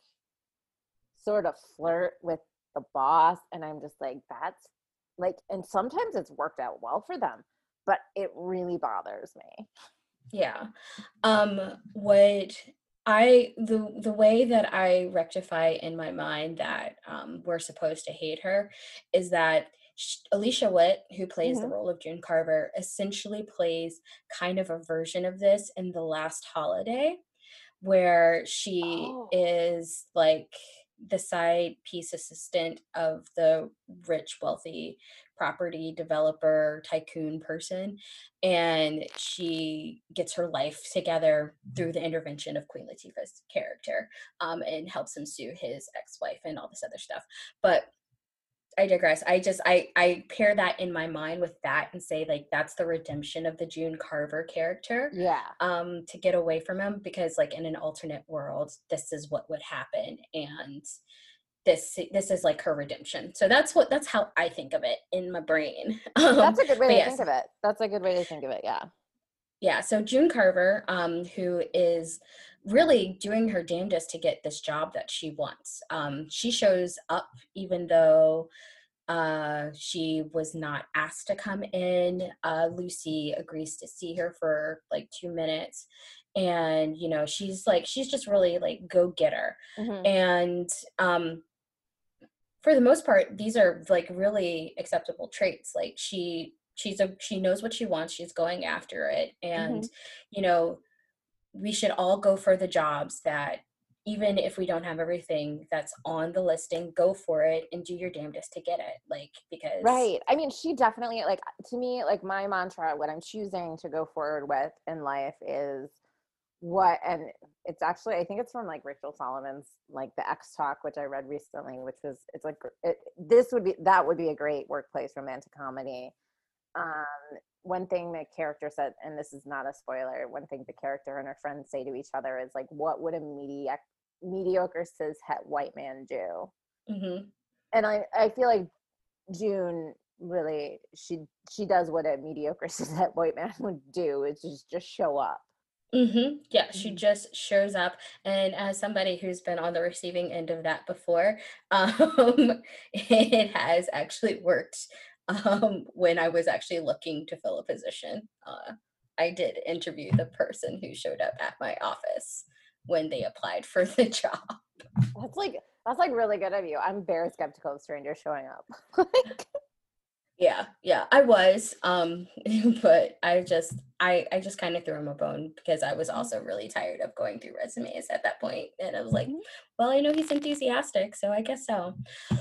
sort of flirt with the boss, and I'm just like, that's like, and sometimes it's worked out well for them, but it really bothers me. yeah. Um, what I the the way that I rectify in my mind that um, we're supposed to hate her is that sh- Alicia Witt, who plays the Hmm. role of June Carver, essentially plays kind of a version of this in The Last Holiday, where she Oh, is like the side piece assistant of the rich, wealthy property developer tycoon person, and she gets her life together through the intervention of Queen Latifah's character, um, and helps him sue his ex-wife and all this other stuff. But I digress. I just I I pair that in my mind with that and say like that's the redemption of the June Carver character, Yeah. um, to get away from him, because like in an alternate world, this is what would happen, and this this is like her redemption. So that's what that's how I think of it in my brain. Um, That's a good way but to think yes, of it. That's a good way to think of it. Yeah. yeah. So June Carver, um, who is really doing her damnedest to get this job that she wants. Um, she shows up even though uh, she was not asked to come in. Uh, Lucy agrees to see her for like two minutes. And, you know, she's like, she's just really like go getter. Mm-hmm. And um, for the most part, these are like really acceptable traits. Like she, she's a, she knows what she wants. She's going after it. And, Mm-hmm. you know, we should all go for the jobs that, even if we don't have everything that's on the listing, go for it and do your damnedest to get it. Like, because Right. I mean, she definitely, like, to me, like, my mantra, what I'm choosing to go forward with in life is what, and it's actually, I think it's from like Rachel Solomon's, like the X Talk, which I read recently, which was, it's like, it, this would be, that would be a great workplace romantic comedy. Um, one thing the character said, and this is not a spoiler, one thing the character and her friends say to each other is like, what would a medi- mediocre cis het white man do? mm-hmm. And I, I feel like June really, she she does what a mediocre cis het white man would do, is just just show up. Mm-hmm. Yeah, she Mhm. just shows up. And as somebody who's been on the receiving end of that before, um, it has actually worked, um, when I was actually looking to fill a position. Uh, I did interview the person who showed up at my office when they applied for the job. That's like that's like really good of you. I'm very skeptical of strangers showing up. Like, Yeah, yeah, I was, um, but I just I I just kind of threw him a bone because I was also really tired of going through resumes at that point, and I was like, mhm. well, I know he's enthusiastic, so I guess so.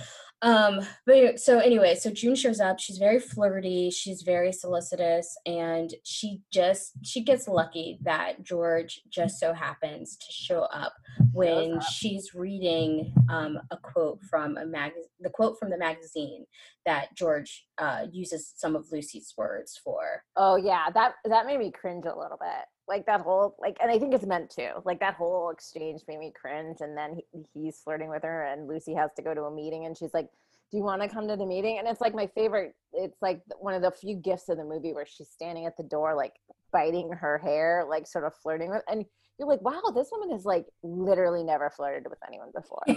Um, but so anyway, so June shows up. She's very flirty. She's very solicitous, and she just she gets lucky that George just so happens to show up Shows when up. she's reading um, a quote from a mag the quote from the magazine that George uh, uses some of Lucy's words for. Oh yeah, that that made me cringe a little bit. Like that whole like, and I think it's meant to. Like that whole exchange made me cringe. And then he, he's flirting with her, and Lucy has to go to a meeting, and she's like, "Do you want to come to the meeting?" And it's like my favorite. It's like one of the few gifts of the movie where she's standing at the door, like biting her hair, like sort of flirting with, and you're like, "Wow, this woman has like literally never flirted with anyone before."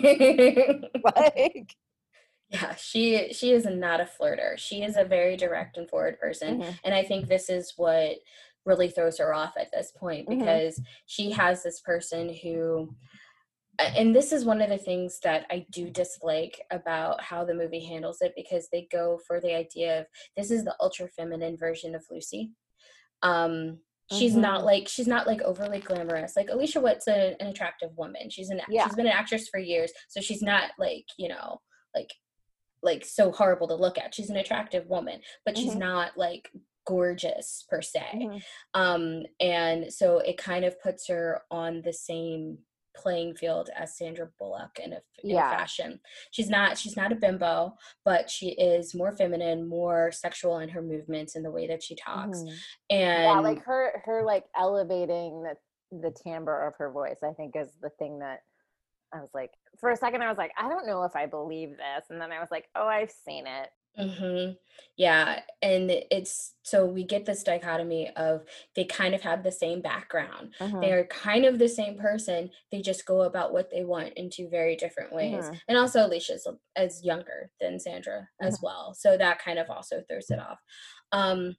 Like, Yeah, she she is not a flirter. She is a very direct and forward person, hmm and I think this is what really throws her off at this point, hmm because she has this person who, and this is one of the things that I do dislike about how the movie handles it, because they go for the idea of this is the ultra feminine version of Lucy. Um, she's not hmm like she's not like overly glamorous. Like Alicia Witt's a, an attractive woman. She's an yeah. she's been an actress for years, so she's not like, you know, like like so horrible to look at. She's an attractive woman, but she's hmm not like gorgeous per se. hmm Um, and so it kind of puts her on the same playing field as Sandra Bullock in a in a Yeah. fashion. She's not she's not a bimbo, but she is more feminine, more sexual in her movements and the way that she talks. hmm Yeah, And like her her like elevating the the timbre of her voice, I think is the thing that I was like, for a second I was like, I don't know if I believe this. And then I was like, oh, I've seen it. mhm. Yeah, and it's so we get this dichotomy of they kind of have the same background. They hmm are kind of the same person. They just go about what they want in two very different ways. hmm And also Alicia's as younger than Sandra as hmm well. So that kind of also throws it off. Um,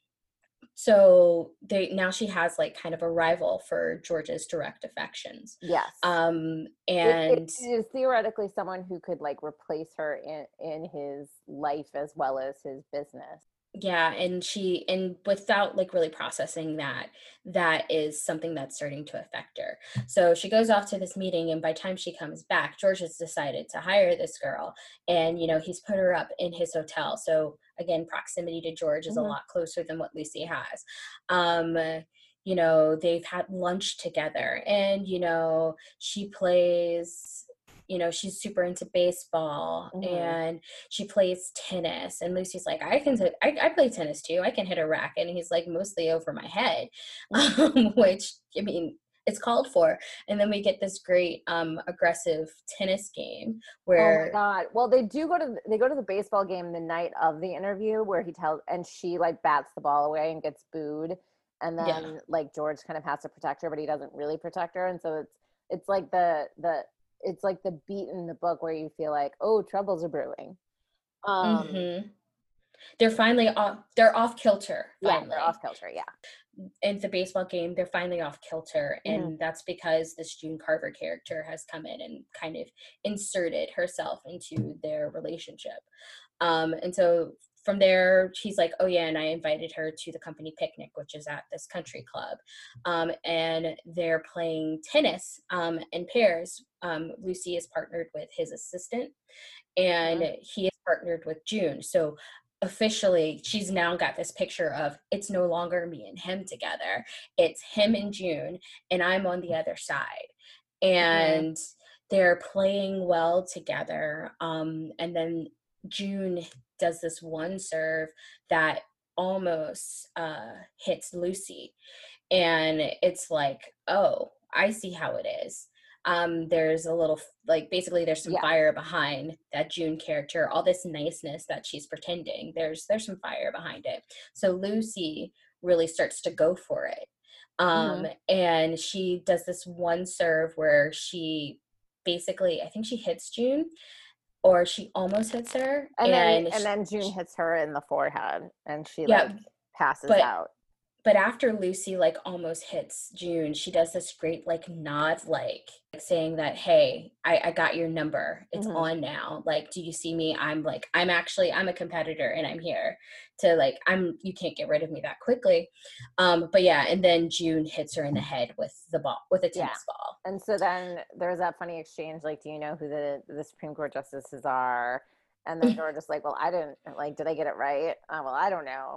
so they now she has like kind of a rival for George's direct affections. Yes. Um, It, it and is theoretically someone who could like replace her in in his life as well as his business. Yeah, and she and without, like, really processing that, that is something that's starting to affect her. So she goes off to this meeting, and by the time she comes back, George has decided to hire this girl, and, you know, he's put her up in his hotel. So, again, proximity to George is a Mhm. lot closer than what Lucy has. Um, you know, they've had lunch together, and, you know, she plays you know, she's super into baseball, Mhm. and she plays tennis, and Lucy's like, I can, t- I, I play tennis too. I can hit a racket. And he's like, mostly over my head, um, which, I mean, it's called for. And then we get this great, um, aggressive tennis game Oh my where, God. Well, they do go to they go to the baseball game the night of the interview where he tells and she like bats the ball away and gets booed. And yeah, then like George kind of has to protect her, but he doesn't really protect her. And so it's it's like the the it's like the beat in the book where you feel like, oh, troubles are brewing. Um hmm they're finally off, they're off kilter, yeah, they're finally. off kilter, yeah. In the baseball game, they're finally off kilter. Hmm. And that's because this June Carver character has come in and kind of inserted herself into their relationship. Um, and so from there, she's like, oh, yeah. And I invited her to the company picnic, which is at this country club. Um, and they're playing tennis um, in pairs. Um, Lucy is partnered with his assistant, and Hmm. he is partnered with June. So officially, she's now got this picture of it's no longer me and him together. It's him and June, and I'm on the other side. Hmm. And they're playing well together. Um, and then June does this one serve that almost uh, hits Lucy. And it's like, oh, I see how it is. Um, there's a little, like, basically there's some Yeah. fire behind that June character, all this niceness that she's pretending. There's there's some fire behind it. So Lucy really starts to go for it. Um, Hmm. and she does this one serve where she basically, I think she hits June, or she almost hits her. And then And and she, then June she, hits her in the forehead and she yeah, like passes but out. but after Lucy like almost hits June, she does this great like nod, like, like saying that, hey, I, I got your number. It's Hmm. on now. Like, do you see me? I'm like, I'm actually, I'm a competitor, and I'm here to like, I'm, you can't get rid of me that quickly. Um, but yeah, and then June hits her in the head with the ball, with a Yeah. tennis ball. And so then there's that funny exchange, like, do you know who the, the Supreme Court justices are? And then George is like, well, I didn't, like, did I get it right? Uh, well, I don't know.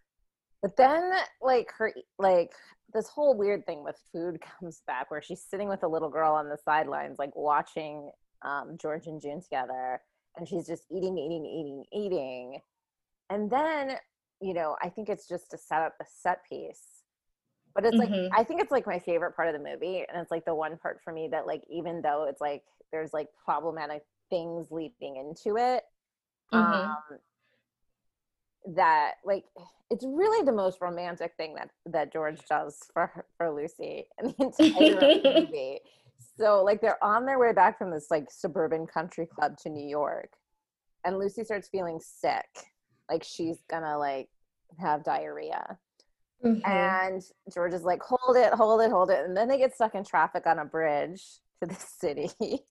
But then, like, her, like, this whole weird thing with food comes back where she's sitting with a little girl on the sidelines, like, watching um, George and June together. And she's just eating, eating, eating, eating. And then, you know, I think it's just to set up a set piece, but it's like Mm-hmm. I think it's like my favorite part of the movie, and it's like the one part for me that like even though it's like there's like problematic things leading into it, Mm-hmm. um that like it's really the most romantic thing that that George does for her, for Lucy in the entire movie. So like they're on their way back from this like suburban country club to New York, and Lucy starts feeling sick, like she's gonna like have diarrhea. Mm-hmm. And George is like, hold it, hold it, hold it. And then they get stuck in traffic on a bridge to the city.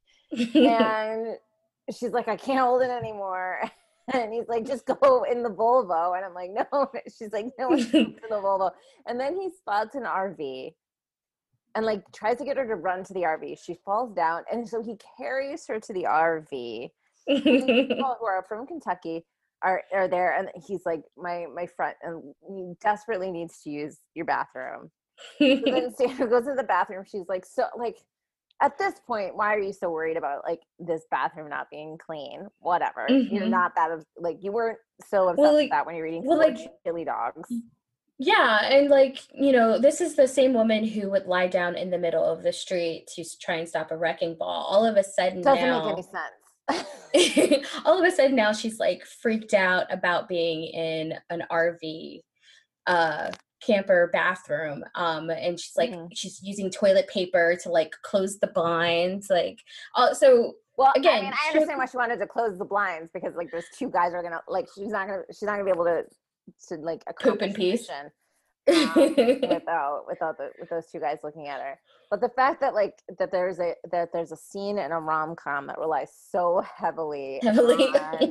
And she's like, I can't hold it anymore. And he's like, just go in the Volvo. And I'm like, no. She's like, no one's going to the Volvo. And then he spots an R V and like tries to get her to run to the R V. She falls down. And so he carries her to the R V. And these people who are from Kentucky are are there, and he's like, my my friend, and he desperately needs to use your bathroom. So then Sandra goes to the bathroom. She's like, so like at this point, why are you so worried about like this bathroom not being clean? Whatever, you're Mm-hmm. not that like you weren't so Well, obsessed with like, that when you're eating well, four like, chili dogs. yeah, and like, you know, this is the same woman who would lie down in the middle of the street to s- try and stop a wrecking ball. All of a sudden Doesn't make any now, sense. all of a sudden now she's like freaked out about being in an R V uh camper bathroom. Um and she's like Hmm. she's using toilet paper to like close the blinds, like, uh, so Well, I mean, again, I she, understand why she wanted to close the blinds because like there's two guys are gonna like she's not gonna she's not gonna be able to to like poop accomplish in the peace. mission um without without the with those two guys looking at her. But the fact that like that there's a that there's a scene in a rom-com that relies so heavily Heavily. on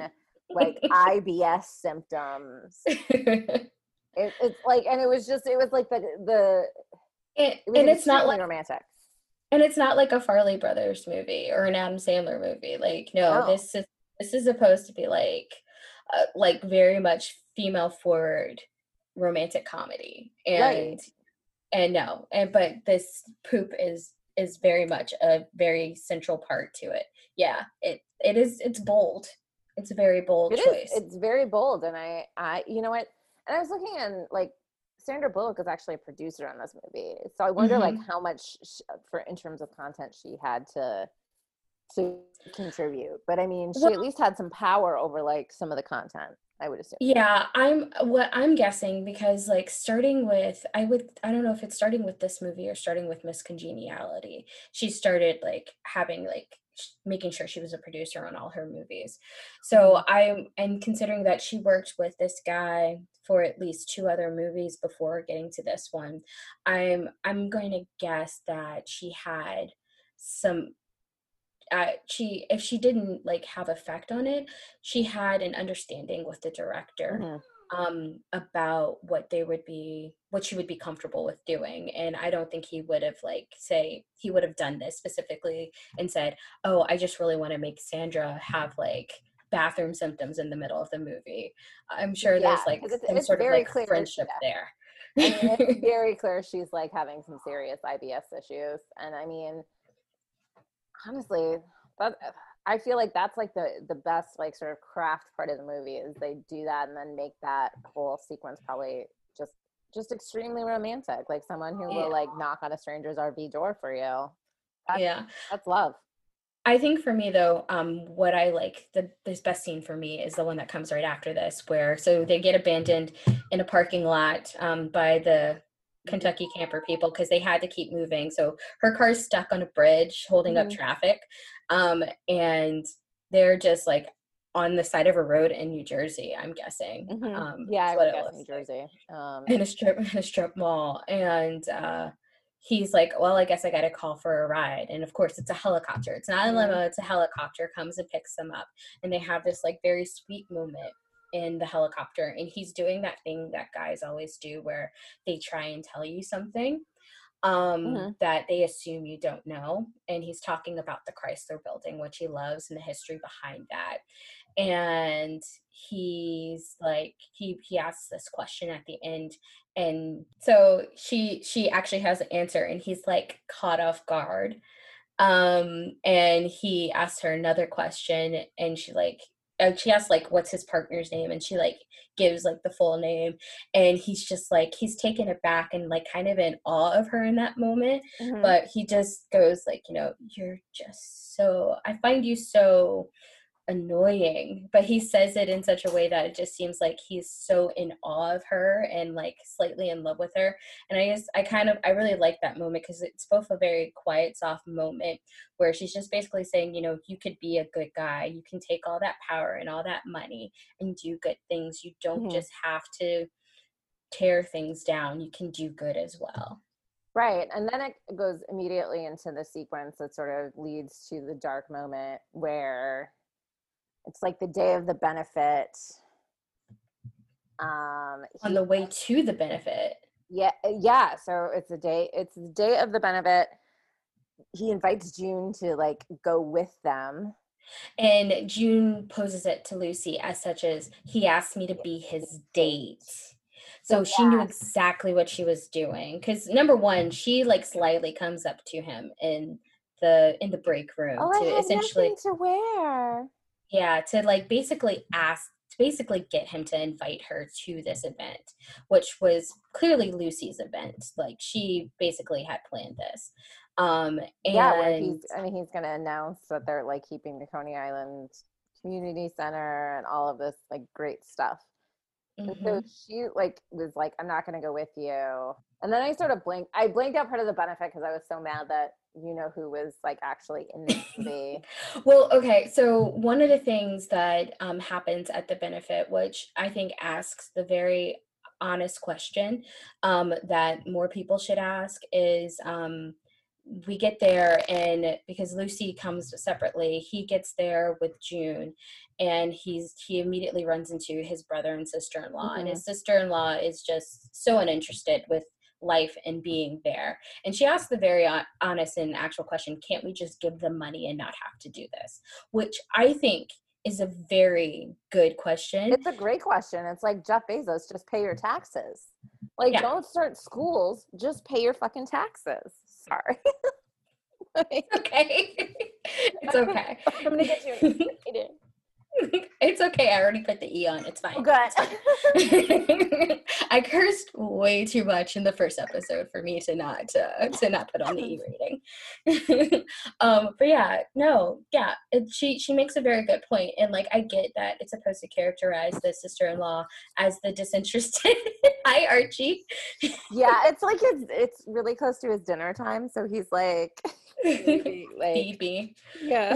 like I B S symptoms. It, it's like, and it was just, it was like the, the, and, it was and like it's not extremely like romantic. and it's not like a Farley Brothers movie or an Adam Sandler movie. Like, no, No. this is this is supposed to be like uh, like very much female forward romantic comedy. Right. And and no, and but this poop is is very much a very central part to it. Yeah, it it is it's bold. It's a very bold It is. choice. It's very bold. And I, I, you know what? And I was looking and like Sandra Bullock is actually a producer on this movie. So I wonder like Mhm. how much she, for in terms of content she had to to contribute. But I mean, she Well, at least had some power over like some of the content, I would assume. yeah, I'm what I'm guessing because like starting with I would I don't know if it's starting with this movie or starting with Miss Congeniality. She started like having like sh- making sure she was a producer on all her movies. Mm-hmm. So I'm and considering that she worked with this guy for at least two other movies before getting to this one, I'm I'm going to guess that she had some uh, she if she didn't like have effect on it, she had an understanding with the director Mm-hmm. um about what they would be what she would be comfortable with doing. And I don't think he would have like say he would have done this specifically and said, oh, I just really want to make Sandra have like bathroom symptoms in the middle of the movie. I'm sure Yeah, there's like because it's some it's sort of very like clear. friendship there. I mean, it's very clear she's like having some serious I B S issues. And I mean, honestly, that I feel like that's like the the best like sort of craft part of the movie is they do that and then make that whole sequence probably just just extremely romantic, like someone who Yeah, will like knock on a stranger's R V door for you. That's yeah. that's love. I think for me though, um, what I like the this best scene for me is the one that comes right after this, where so they get abandoned in a parking lot um, by the Kentucky camper people because they had to keep moving. So her car's stuck on a bridge holding up Mm-hmm. traffic, um, and they're just like on the side of a road in New Jersey. I'm guessing Mm-hmm. um, Yeah, is I what would it guess looks New like Jersey. Um, in a strip in a strip mall. And uh he's like, well, I guess I gotta call for a ride. And of course it's a helicopter, it's not a mm-hmm. limo, it's a helicopter comes and picks them up. And they have this like very sweet moment in the helicopter, and he's doing that thing that guys always do where they try and tell you something um Mm-hmm. that they assume you don't know. And he's talking about the Chrysler building, which he loves, and the history behind that. And he's like he he asks this question at the end, and so she she actually has an answer, and he's like caught off guard. Um and he asks her another question, and she like uh, she asks like what's his partner's name, and she like gives like the full name. And he's just like he's taken aback and like kind of in awe of her in that moment. Mm-hmm. But he just goes like, you know, you're just so I find you so annoying. But he says it in such a way that it just seems like he's so in awe of her and like slightly in love with her. And I just I kind of I really like that moment because it's both a very quiet soft moment where she's just basically saying, you know, you could be a good guy, you can take all that power and all that money and do good things. You don't Mm-hmm. just have to tear things down, you can do good as well. Right. And then it goes immediately into the sequence that sort of leads to the dark moment where it's like the day of the benefit. Um, On he, the way to the benefit, yeah, yeah. So it's the day, it's the day of the benefit. He invites June to like go with them. and June poses it to Lucy as such as he asked me to be his Date. date. So So she knew yeah. exactly what she was doing. Cause number one, she like slyly comes up to him in the in the break room Oh, I to have essentially, nothing to wear. yeah, to like basically ask to basically get him to invite her to this event, which was clearly Lucy's event. Like she basically had planned this. Um Yeah, where he's, and I mean, he's going to announce that they're like keeping the Coney Island Community Center and all of this like great stuff. And so mhm. she like was like, I'm not gonna go with you. And then I sort of blinked. I blinked out part of the benefit because I was so mad that you know who was like actually in the movie. Well, okay. So one of the things that um, happens at the benefit, which I think asks the very honest question um, that more people should ask, is um, we get there, and because Lucy comes separately, he gets there with June, and he's he immediately runs into his brother and sister-in-law, Mm-hmm. and his sister-in-law is just so uninterested with life and being there. And she asked the very honest and actual question, can't we just give them money and not have to do this? Which I think is a very good question. It's a great question. It's like Jeff Bezos, just pay your taxes. Like, yeah. Don't start schools, just pay your fucking taxes. Sorry. Okay. It's okay. I'm going to get you an E. It's okay. I already put the E on. It's fine. Oh, good. It's I cursed way too much in the first episode for me to not uh, to not put on the E rating. um, but yeah, no, yeah. It, she she makes a very good point, and like I get that it's supposed to characterize the sister-in-law as the disinterested. Hi, Archie. Yeah, it's like it's it's really close to his dinner time, so he's like, maybe, like Phoebe. Yeah.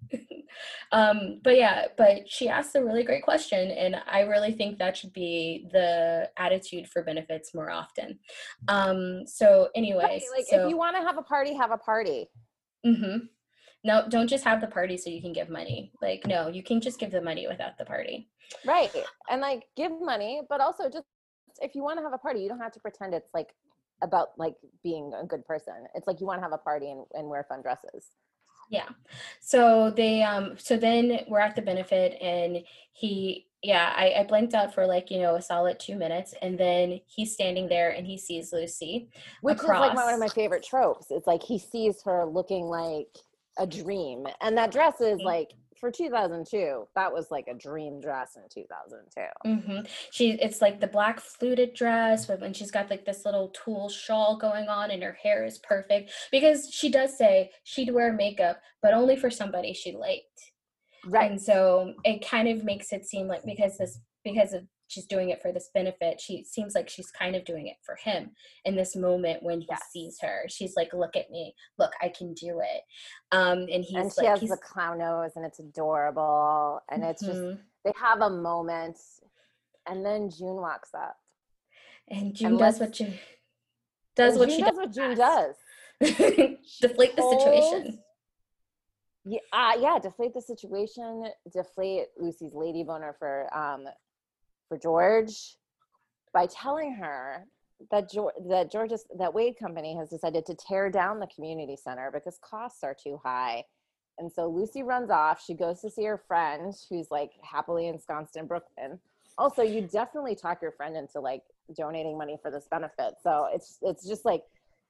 um but yeah but she asked a really great question, and I really think that should be the attitude for benefits more often. Um so anyways, right, like so, if you want to have a party, have a party. Mm-hmm. No, don't just have the party so you can give money. Like, no, you can just give the money without the party. Right. And like give money, but also just if you want to have a party, you don't have to pretend it's like about like being a good person. It's like you want to have a party and, and wear fun dresses. Yeah. So they, um, so then we're at the benefit, and he, yeah, I, I blanked out for like, you know, a solid two minutes. And then he's standing there and he sees Lucy. Which across. is like one of my favorite tropes. It's like he sees her looking like a dream. And that dress is like, for two thousand two, that was like a dream dress in two thousand two. Mm-hmm. She, it's like the black fluted dress, but when she's got like this little tulle shawl going on, and her hair is perfect, because she does say she'd wear makeup, but only for somebody she liked. Right. And so it kind of makes it seem like because this, because of she's doing it for this benefit, she seems like she's kind of doing it for him in this moment when he yes. sees her. She's like, look at me, look, I can do it. Um, and he's and she like, has he's, the clown nose, and it's adorable. And it's mm-hmm. just, they have a moment. And then June walks up. And June and does what June does what June she does. does. What June does. Deflate the situation. Yeah, uh, yeah, deflate the situation, deflate Lucy's lady boner for um for George by telling her that George that George's that Wade Company has decided to tear down the community center because costs are too high. And so Lucy runs off. She goes to see her friend who's like happily ensconced in Brooklyn. Also, you definitely talk your friend into like donating money for this benefit. So it's it's just like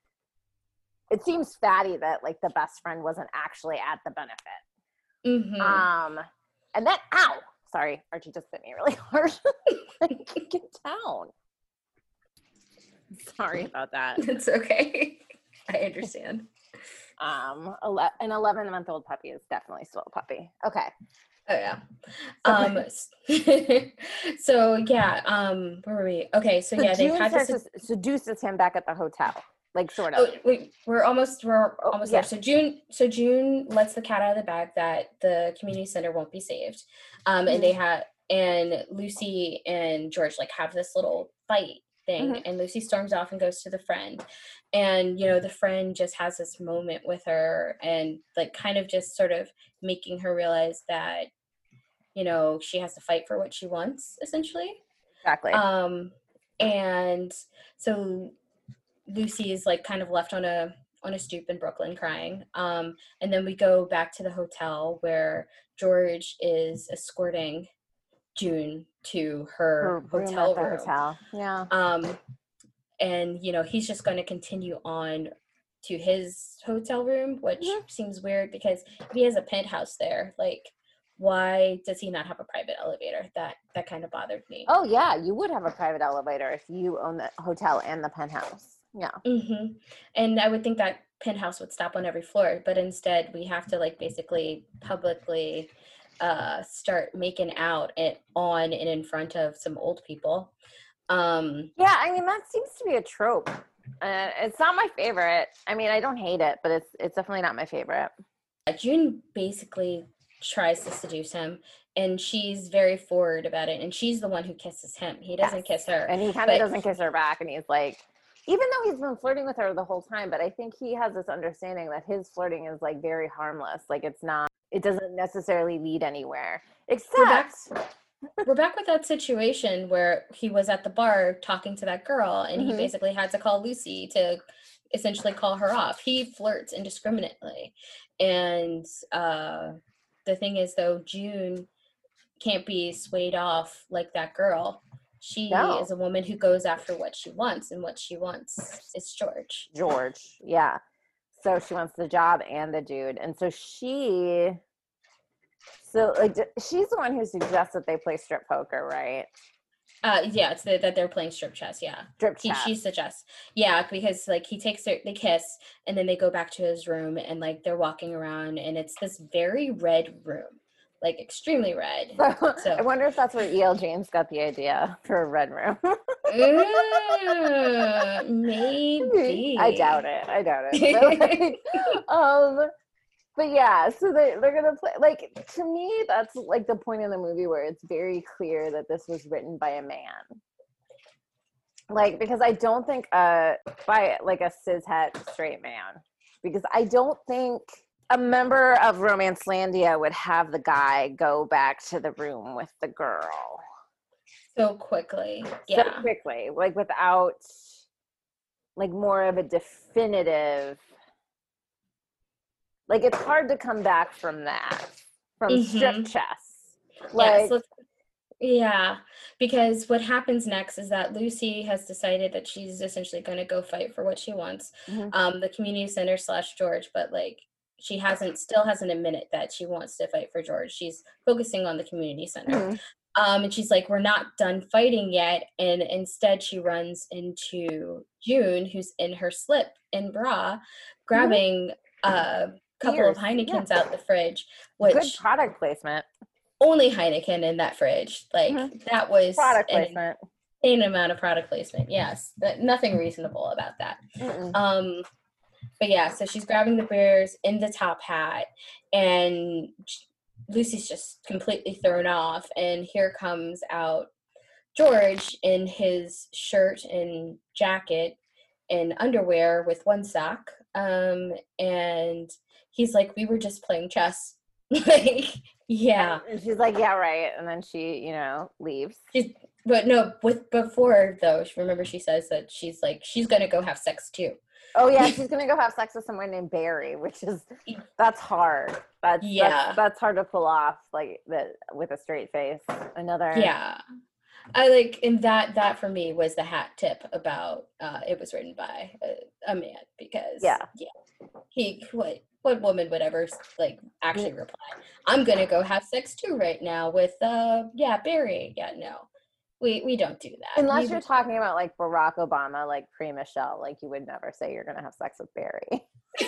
it seems fatty that like the best friend wasn't actually at the benefit. Mm-hmm. Um, and then, ow, sorry, Archie just bit me really hard. Like, get down. Sorry about that. It's okay. I understand. Um, ele- an eleven month old puppy is definitely still a puppy. Okay. Oh yeah. Um, so yeah, um, where were we? Okay. So, so yeah, they've had to seduces him back at the hotel. Like sort of. Oh, wait, we're almost we're almost oh, yeah. there. So June, so June lets the cat out of the bag that the community center won't be saved, um, mm-hmm. and they have and Lucy and George like have this little fight thing, mm-hmm. and Lucy storms off and goes to the friend, and you know the friend just has this moment with her, and like kind of just sort of making her realize that you know she has to fight for what she wants, essentially. Exactly. Um, and so. Lucy is like kind of left on a on a stoop in Brooklyn crying. Um, and then we go back to the hotel where George is escorting June to her, her hotel room. room. Hotel. Yeah. Um, and you know he's just going to continue on to his hotel room, which mm-hmm. seems weird because if he has a penthouse there, like why does he not have a private elevator? That that kind of bothered me. Oh yeah, you would have a private elevator if you own the hotel and the penthouse. Yeah. Mm-hmm. And I would think that penthouse would stop on every floor, but instead we have to like basically publicly uh, start making out it on and in front of some old people. Um, yeah, I mean that seems to be a trope. Uh, it's not my favorite. I mean, I don't hate it, but it's it's definitely not my favorite. June basically tries to seduce him, and she's very forward about it, and she's the one who kisses him. He doesn't yes. kiss her, and he kind of doesn't kiss her back, and he's like. even though he's been flirting with her the whole time, but I think he has this understanding that his flirting is like very harmless. Like it's not, it doesn't necessarily lead anywhere. Except we're back, we're back with that situation where he was at the bar talking to that girl, and mm-hmm. he basically had to call Lucy to essentially call her off. He flirts indiscriminately. And uh, the thing is, though, June can't be swayed off like that girl. She no. is a woman who goes after what she wants, and what she wants is George. George, yeah. So she wants the job and the dude. And so she, so like, she's the one who suggests that they play strip poker, right? Uh, yeah, it's the, that they're playing strip chess, yeah. Strip he, chess. She suggests. Yeah, because, like, he takes her, they kiss, and then they go back to his room, and, like, they're walking around, and it's this very red room. Like, extremely red. So, so. I wonder if that's where E L. James got the idea for a red room. uh, maybe. I doubt it. I doubt it. But, like, um, but yeah, so they, they're going to play. Like, to me, that's, like, the point in the movie where it's very clear that this was written by a man. Like, because I don't think, uh, by, like, a cishet straight man. Because I don't think a member of Romancelandia would have the guy go back to the room with the girl so quickly. Yeah. So quickly, like without like more of a definitive, like it's hard to come back from that, from mm-hmm. strip chess. Like, yes, yeah, because what happens next is that Lucy has decided that she's essentially going to go fight for what she wants. Mm-hmm. Um, the community center slash George, but like, she hasn't, still hasn't admitted that she wants to fight for George. She's focusing on the community center. Mm-hmm. Um, and she's like, we're not done fighting yet. And instead she runs into June, who's in her slip and bra, grabbing mm-hmm. a couple Cheers. of Heinekens yeah. out the fridge. Which Good product placement. Only Heineken in that fridge. Like, mm-hmm. that was product placement. An insane amount of product placement. Yes. But nothing reasonable about that. Mm-mm. Um, But yeah, so she's grabbing the beers in the top hat, and Lucy's just completely thrown off. And here comes out George in his shirt and jacket and underwear with one sock. Um, and he's like, we were just playing chess. Like, yeah. And she's like, yeah, right. And then she, you know, leaves. She's, but no, with before though, remember she says that she's like, she's going to go have sex too. Oh yeah, she's gonna go have sex with someone named Barry, which is that's hard. That's yeah, that's, that's hard to pull off like that with a straight face. Another yeah, I like, and that that for me was the hat tip about uh, it was written by a, a man because yeah, yeah, he what what woman would ever like actually reply? I'm gonna go have sex too right now with uh yeah Barry. Yeah, no. We we don't do that. Unless we, you're talking about like Barack Obama, like pre-Michelle, like you would never say you're gonna have sex with Barry.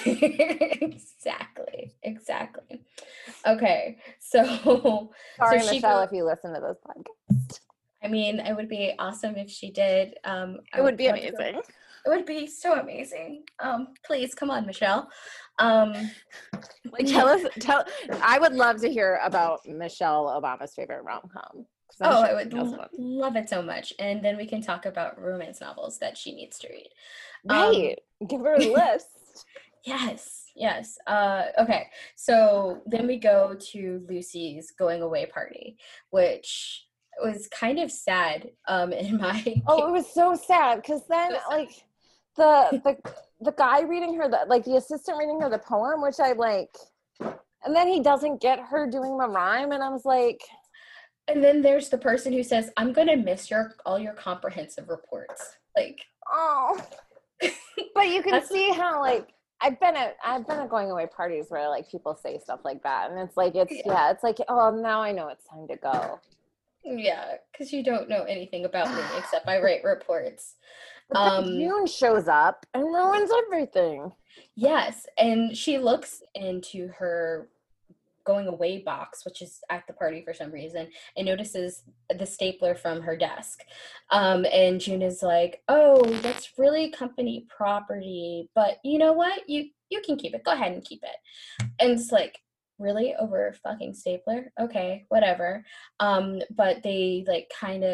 exactly, exactly. Okay, so sorry, so Michelle, go, if you listen to this podcast. I mean, it would be awesome if she did. Um, it would be amazing. Go, it would be so amazing. Um, please come on, Michelle. Um, like tell us, tell. I would love to hear about Michelle Obama's favorite rom-com. Oh, I would lo- love it so much. And then we can talk about romance novels that she needs to read. Right. Um, Give her a list. Yes. Yes. Uh, okay. So then we go to Lucy's going away party, which was kind of sad um, in my... Oh, it was so sad. Because then, like, the, the the guy reading her, the, like, the assistant reading her the poem, which I, like... And then he doesn't get her doing the rhyme. And I was like... And then there's the person who says, I'm going to miss your all your comprehensive reports. Like, oh. But you can see how, like, I've been at I've been at going away parties where, like, people say stuff like that. And it's like, it's, yeah, yeah it's like, oh, now I know it's time to go. Yeah, because you don't know anything about me except I write reports. But um, then June shows up and ruins everything. Yes, and she looks into her going away box, which is at the party for some reason, and notices the stapler from her desk. Um, and June is like, oh, that's really company property, but you know what? You you can keep it. Go ahead and keep it. And it's like, really? Over a fucking stapler? Okay, whatever. Um, but they like kind of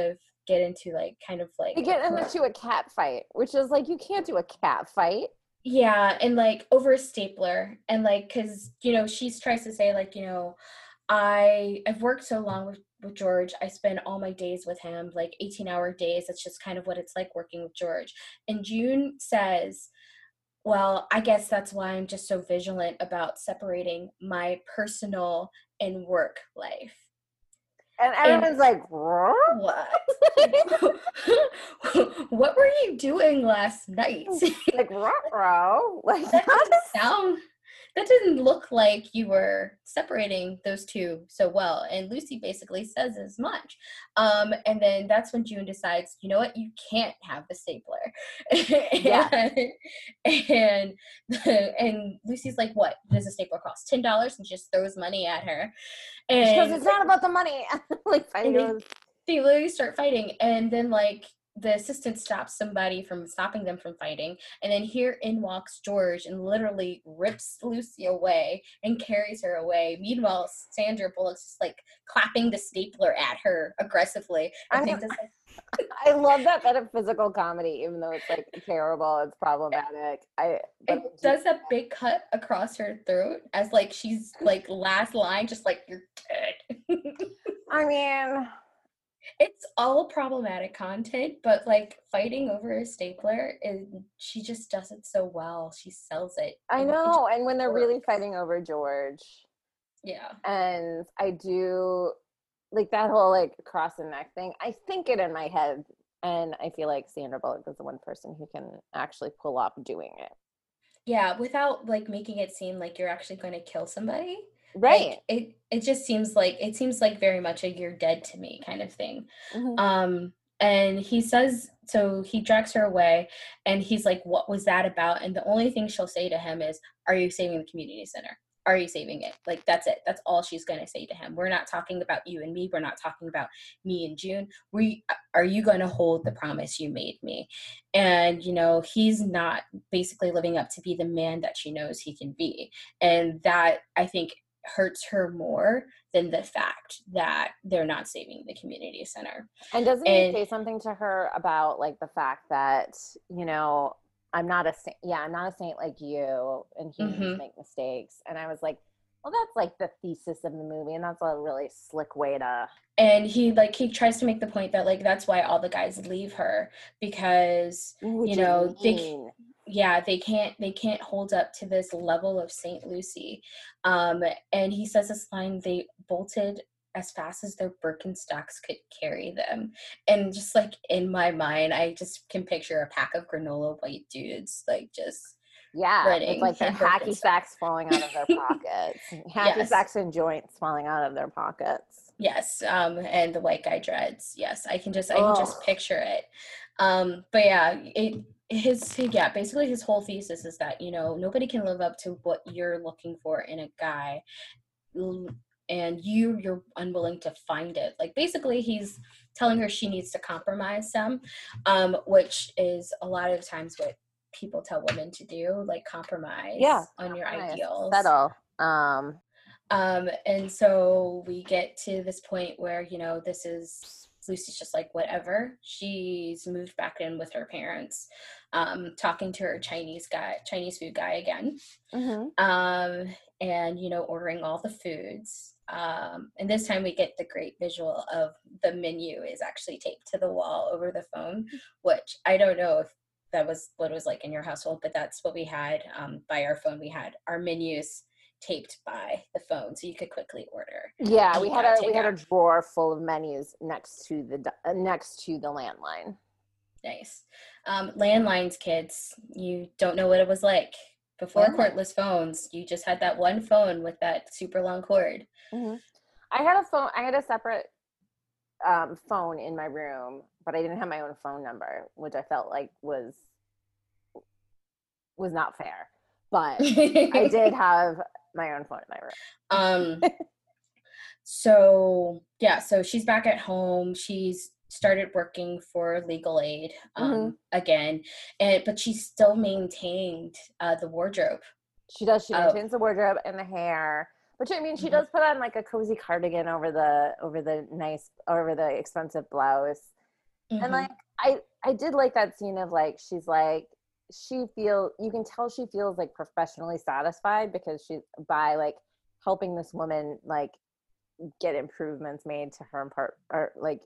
get into like kind of like they get into a cat fight, which is like, you can't do a cat fight. Yeah, and like over a stapler, and like because you know she tries to say like you know I I've worked so long with with George. I spend all my days with him, like eighteen hour days. That's just kind of what it's like working with George. And June says, well, I guess that's why I'm just so vigilant about separating my personal and work life. And everyone's and, like, what? What were you doing last night? Like, ruh-roh. Like, that doesn't sound, that didn't look like you were separating those two so well. And Lucy basically says as much. Um, and then that's when June decides, you know what, you can't have the stapler. Yeah. and, and Lucy's like, what does a stapler cost? ten dollars, and just throws money at her. And because it's not about the money. Like, fighting they, they literally start fighting. And then like, the assistant stops somebody from stopping them from fighting, and then here in walks George and literally rips Lucy away and carries her away. Meanwhile, Sandra Bullock's just like clapping the stapler at her aggressively. I, think this, like, I love that bit of physical comedy, even though it's like terrible, it's problematic. I it does a big cut across her throat as like she's like last line, just like you're dead. I mean, it's all problematic content, but like fighting over a stapler is, she just does it so well. She sells it. I know. And when they're really fighting over George. Yeah. And I do like that whole like cross the neck thing. I think it in my head. And I feel like Sandra Bullock is the one person who can actually pull off doing it. Yeah, without like making it seem like you're actually going to kill somebody. Right. Like, it it just seems like it seems like very much a you're dead to me kind of thing. Mm-hmm. Um and he says, so he drags her away and he's like, what was that about? And the only thing she'll say to him is, are you saving the community center? Are you saving it? Like, that's it. That's all she's going to say to him. We're not talking about you and me. We're not talking about me and June. We are you going to hold the promise you made me? And, you know, he's not basically living up to be the man that she knows he can be. And that, I think, hurts her more than the fact that they're not saving the community center. And doesn't and, he say something to her about like the fact that, you know, I'm not a saint. Yeah, I'm not a saint like you, and humans mm-hmm. make mistakes. And I was like, well, that's like the thesis of the movie, and that's a really slick way to. And he like he tries to make the point that like that's why all the guys leave her, because Which you know they yeah they can't they can't hold up to this level of Saint Lucy. Um, and he says this line: they bolted as fast as their Birkenstocks could carry them. And just like in my mind, I just can picture a pack of granola white dudes like just yeah, it's like their hacky sacks falling out of their pockets, hacky yes. sacks and joints falling out of their pockets. Yes, um, and the white guy dreads. Yes, I can just I can just picture it. Um, but yeah, it his yeah basically his whole thesis is that you know nobody can live up to what you're looking for in a guy. And you you're unwilling to find it. Like basically he's telling her she needs to compromise some, um, which is a lot of times what people tell women to do, like compromise yeah, on compromise, your ideals. Settle. Um, um, and so we get to this point where, you know, this is Lucy's just like, whatever. She's moved back in with her parents, um, talking to her Chinese guy, Chinese food guy again. Mm-hmm. Um, and, you know, ordering all the foods. Um, and this time we get the great visual of the menu is actually taped to the wall over the phone, which I don't know if that was what it was like in your household, but that's what we had. Um, by our phone, we had our menus taped by the phone, so you could quickly order. Yeah, we had a we had a drawer full of menus next to the uh, next to the landline. Nice. Um, landlines, kids, you don't know what it was like. Before cordless phones, you just had that one phone with that super long cord. Mm-hmm. I had a phone. I had a separate um, phone in my room, but I didn't have my own phone number, which I felt like was was not fair. But I did have my own phone in my room. Um. So yeah, so she's back at home. She's started working for legal aid um, mm-hmm. again, and but she still maintained uh, the wardrobe. She does. She maintains uh, the wardrobe and the hair. But I mean, she mm-hmm. does put on like a cozy cardigan over the over the nice over the expensive blouse. And Mm-hmm. like I I did like that scene of like she's like she feel you can tell she feels like professionally satisfied because she by like helping this woman like get improvements made to her part or like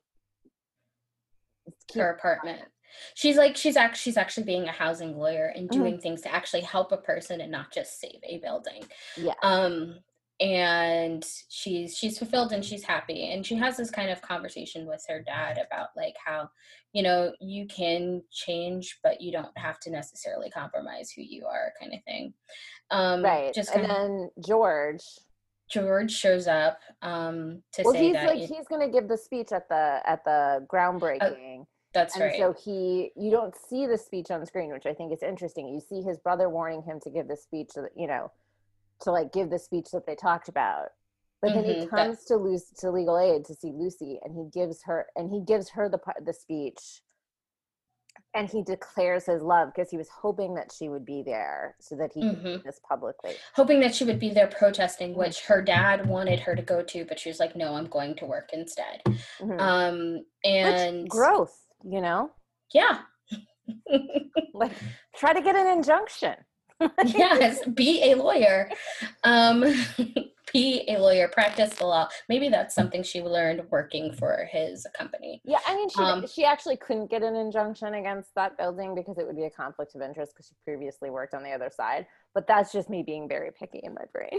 keep Her apartment. She's like she's actually she's actually being a housing lawyer and Mhm. doing things to actually help a person and not just save a building. Yeah. Um and she's she's fulfilled and she's happy, and she has this kind of conversation with her dad about like how, you know, you can change but you don't have to necessarily compromise who you are, kind of thing. Um Right. just And kind of then George, George shows up um to well say he's that like you, he's going to give the speech at the at the uh, groundbreaking. that's And right. so he you don't see the speech on screen, which I think is interesting. You see his brother warning him to give the speech, you know, to like give the speech that they talked about. But then he Mm-hmm. That comes to Lucy, to legal aid to see Lucy, and he gives her and he gives her the the speech, and he declares his love because he was hoping that she would be there so that he could do mm-hmm. this publicly. Hoping that she would be there protesting, Mm-hmm. which her dad wanted her to go to, but she was like, no, I'm going to work instead. Mm-hmm. Um, Which and growth, you know, yeah. like try to get an injunction. Yes, be a lawyer. Um, be a lawyer, practice the law. Maybe that's something she learned working for his company. Yeah, I mean, she Um, she actually couldn't get an injunction against that building because it would be a conflict of interest because she previously worked on the other side. But that's just me being very picky in my brain.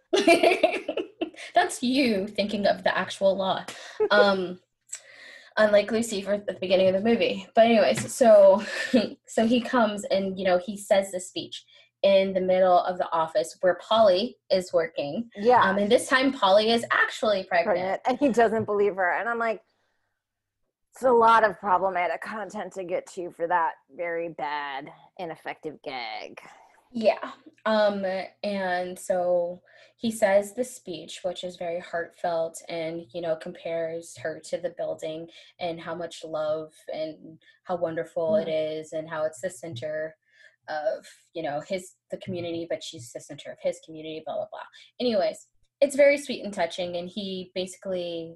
that's you thinking of the actual law. Um, unlike Lucy for at the beginning of the movie. But anyways, so so he comes and, you know, he says the speech in the middle of the office where Polly is working. Yeah, Um, and this time Polly is actually pregnant. pregnant, and he doesn't believe her, and I'm like, it's a lot of problematic content to get to for that very bad, ineffective gag. Yeah. Um, and so he says the speech, which is very heartfelt and, you know, compares her to the building and how much love and how wonderful it Mm-hmm. is and how it's the center of, you know, his, the community, but she's the center of his community, blah, blah, blah. Anyways, it's very sweet and touching. And he basically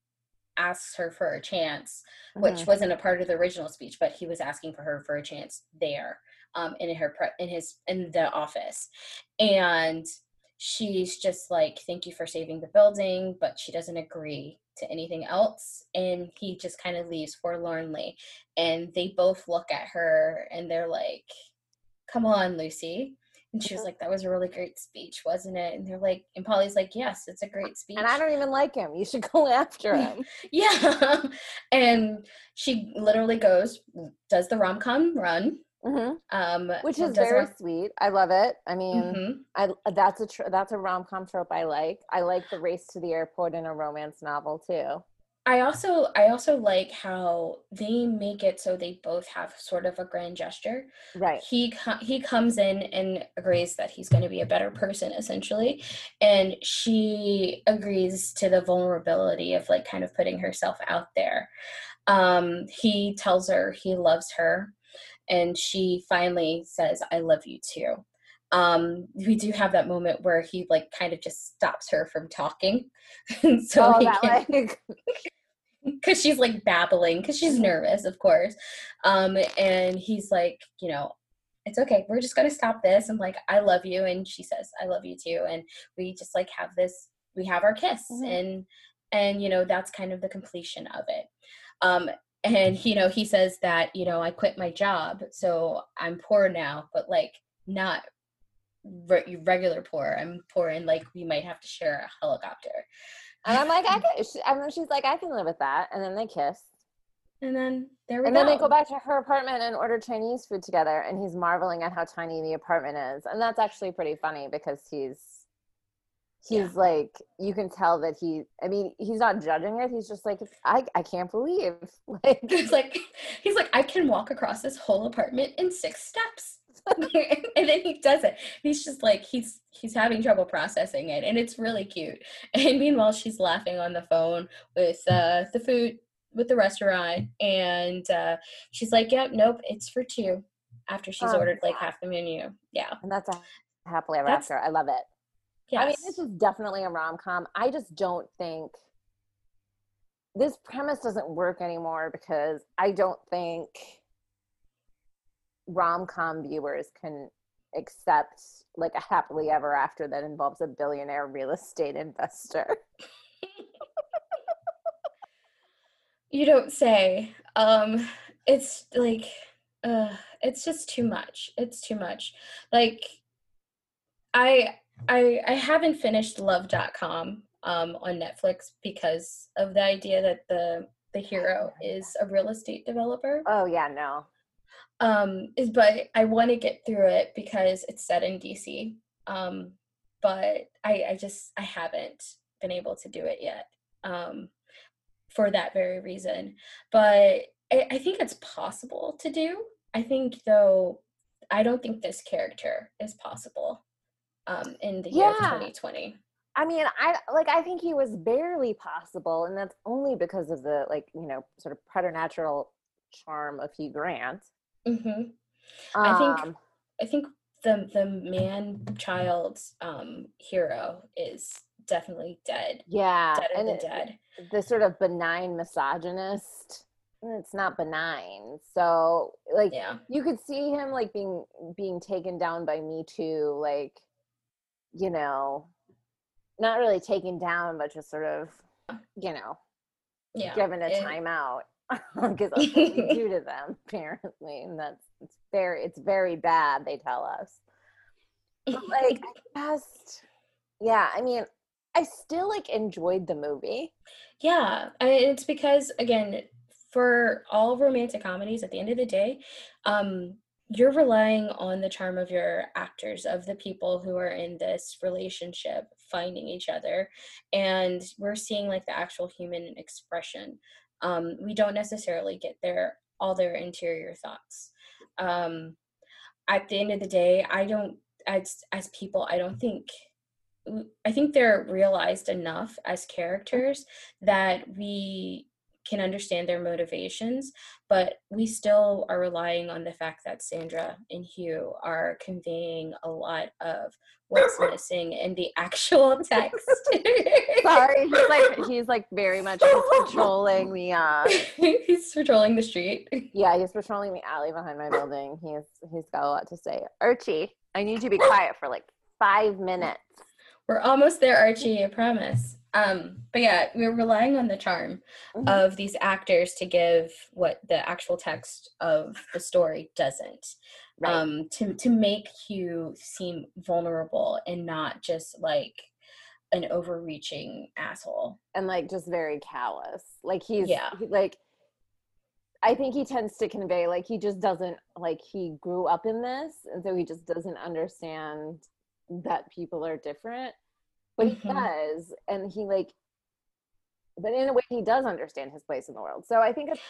asks her for a chance, Mm-hmm. which wasn't a part of the original speech, but he was asking for her for a chance there, um, in her pre- in his in the office, and she's just like, "Thank you for saving the building," but she doesn't agree to anything else, and he just kind of leaves forlornly, and they both look at her and they're like, "Come on, Lucy." And she was like, "That was a really great speech, wasn't it?" And they're like, and Polly's like, "Yes, it's a great And I speech." don't even like him. You should go after him. Yeah. And she literally goes, does the rom-com run, Mm-hmm. um Which is does the very rom- sweet. I love it. I mean, mm-hmm. I that's a tr- that's a rom-com trope I like. I like the race to the airport in a romance novel too. I also I also like how they make it so they both have sort of a grand gesture. Right. He co- he comes in and agrees that he's going to be a better person, essentially, and she agrees to the vulnerability of like kind of putting herself out there. Um, he tells her he loves her, and she finally says, "I love you too." Um, we do have that moment where he like kind of just stops her from talking, so Oh, he that can, like because she's like babbling because she's Mhm. nervous, of course. Um, and he's like, you know, it's okay. We're just gonna stop this. And like, I love you, and she says, "I love you too." And we just like have this. We have our kiss, Mhm. and and you know that's kind of the completion of it. Um, and you know he says that, you know, I quit my job, so I'm poor now, but like not re- regular poor. I'm poor, and like we might have to share a helicopter. And I'm like, I can. She, I mean, she's like, I can live with that. And then they kiss. And then there we And then they go go. back to her apartment and order Chinese food together. And he's marveling at how tiny the apartment is. And that's actually pretty funny because he's he's Yeah. like, you can tell that he. I mean, he's not judging it. He's just like, I I can't believe like. It's like he's like, I can walk across this whole apartment in six steps. And then he does it. He's just like he's he's having trouble processing it, and it's really cute. And meanwhile, she's laughing on the phone with uh, the food with the restaurant, and uh, she's like, "Yep, nope, it's for two." After she's Oh ordered like yeah. half the menu, yeah, And that's a happily ever that's after. I love it. I mean, this yes, is definitely a rom com. I just don't think this premise doesn't work anymore because I don't think rom-com viewers can accept like a happily ever after that involves a billionaire real estate investor. You don't say. Um, it's like, uh, it's just too much. It's too much. Like, I I I haven't finished Love dot com um, on Netflix because of the idea that the the hero is a real estate developer. Oh yeah, no. Um, is but I want to get through it because it's set in D C. Um, but I I just I haven't been able to do it yet. Um, for that very reason. But I, I think it's possible to do. I think though I don't think this character is possible um, in the year of Yeah. twenty twenty. I mean, I like I think he was barely possible, and that's only because of the like, you know, sort of preternatural charm of Hugh Grant. Mm-hmm. Um, I think I think the the man child um, hero is definitely dead. yeah, Dead and than it, dead. the sort of benign misogynist, it's not benign. So like Yeah. you could see him like being being taken down by Me Too, like, you know, not really taken down, but just sort of, you know, Yeah. given a it, timeout because that's what we do to them apparently, and that's it's very it's very bad. They tell us, but like I just yeah, I mean, I still like enjoyed the movie. Yeah, I, it's because again, for all romantic comedies, at the end of the day, um, you're relying on the charm of your actors, of the people who are in this relationship finding each other, and we're seeing like the actual human expression. Um, we don't necessarily get their all their interior thoughts. Um, at the end of the day, I don't as as people, I don't think I think they're realized enough as characters that we can understand their motivations, but we still are relying on the fact that Sandra and Hugh are conveying a lot of what's missing in the actual text. Sorry, he's like he's like very much he's patrolling the uh He's patrolling the street. yeah, he's patrolling the alley behind my building. He's he's got a lot to say. Archie, I need you to be quiet for like five minutes. We're almost there, Archie, I promise. Um, but yeah, we're relying on the charm mm-hmm. of these actors to give what the actual text of the story doesn't. Right. Um, to to make Hugh seem vulnerable and not just like an overreaching asshole. And like just very callous. Like he's yeah. he, like I think he tends to convey like he just doesn't like he grew up in this, and so he just doesn't understand that people are different, but mm-hmm. he does, and he like but in a way he does understand his place in the world. So I think it's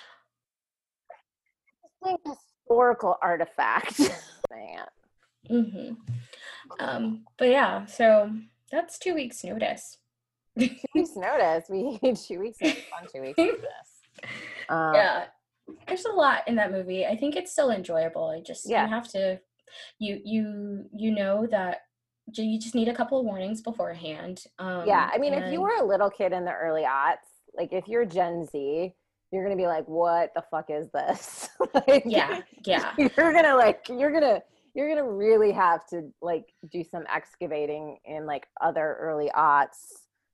a historical artifact. mm-hmm. um but yeah, so that's two weeks notice. two weeks notice we need two weeks notice on two weeks notice. Um, yeah, there's a lot in that movie. I think it's still enjoyable. I just yeah. you have to you you you know that you just need a couple of warnings beforehand. Um, yeah, I mean, and... if you were a little kid in the early aughts, like if you're Gen Z, you're gonna be like, "What the fuck is this?" like, yeah, yeah. You're gonna like, you're gonna, you're gonna really have to like do some excavating in like other early aughts.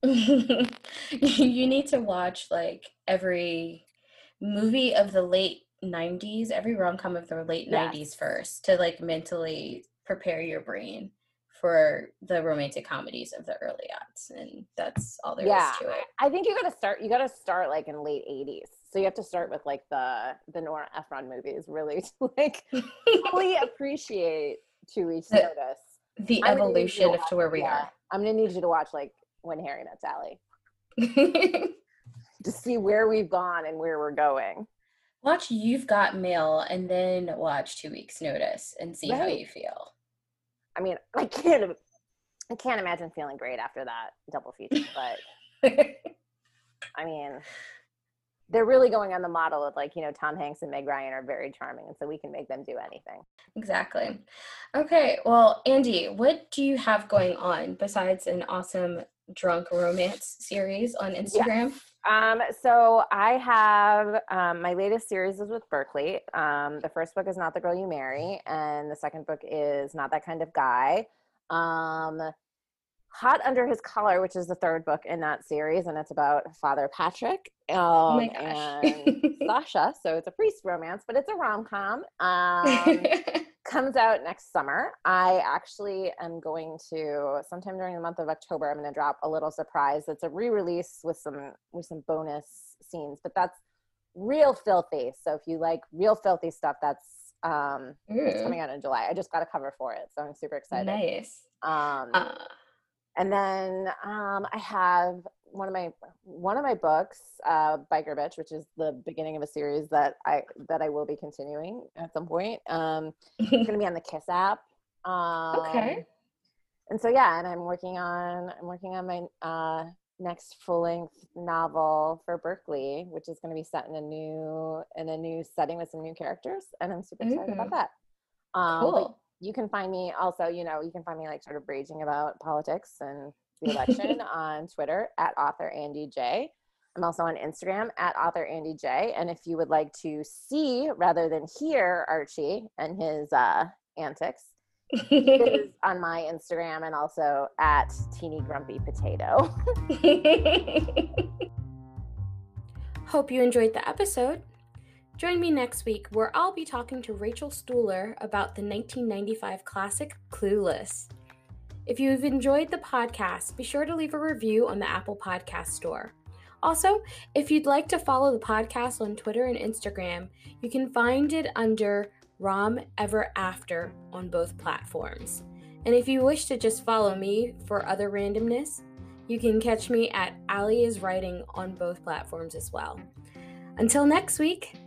You need to watch like every movie of the late nineties, every rom-com of the late yes. nineties first to like mentally prepare your brain for the romantic comedies of the early aughts, and that's all there yeah, is to it. I think you gotta start. You gotta start like in late eighties. So you have to start with like the the Nora Ephron movies, really, to like fully appreciate Two Weeks the, Notice. The I'm evolution to, watch, to where we yeah, are. I'm gonna need you to watch like When Harry Met Sally to see where we've gone and where we're going. Watch You've Got Mail and then watch Two Weeks Notice and see right. how you feel. I mean, I can't, I can't imagine feeling great after that double feature, but I mean, they're really going on the model of like, you know, Tom Hanks and Meg Ryan are very charming, and so we can make them do anything. Exactly. Okay, well, Andy, what do you have going on besides an awesome drunk romance series on Instagram? Yes. Um, so I have um, my latest series is with Berkley. Um, the first book is Not the Girl You Marry, and the second book is Not That Kind of Guy. Um, Hot Under His Collar, which is the third book in that series, and it's about Father Patrick um, Oh my gosh. and Sasha. So it's a priest romance, but it's a rom-com. Um, comes out next summer. I actually am going to, sometime during the month of October, I'm going to drop a little surprise. It's a re-release with some with some bonus scenes, but that's real filthy. So if you like real filthy stuff, that's um, it's coming out in July. I just got a cover for it, so I'm super excited. Nice. Um, uh, and then um, I have one of my one of my books, uh, Biker Bitch, which is the beginning of a series that I that I will be continuing at some point. Um, it's going to be on the Kiss app. Um, okay. And so yeah, and I'm working on I'm working on my uh, next full length novel for Berkley, which is going to be set in a new in a new setting with some new characters, and I'm super excited Mm-hmm. about that. Um, Cool. But you can find me also, you know, you can find me like sort of raging about politics and the election on Twitter at author Andy J. I'm also on Instagram at author Andy J. And if you would like to see rather than hear Archie and his uh, antics, it is on my Instagram and also at Teeny Grumpy Potato. Hope you enjoyed the episode. Join me next week where I'll be talking to Rachel Stuhler about the nineteen ninety-five classic Clueless. If you've enjoyed the podcast, be sure to leave a review on the Apple Podcast Store. Also, if you'd like to follow the podcast on Twitter and Instagram, you can find it under Rom Ever After on both platforms. And if you wish to just follow me for other randomness, you can catch me at Ali is Writing on both platforms as well. Until next week,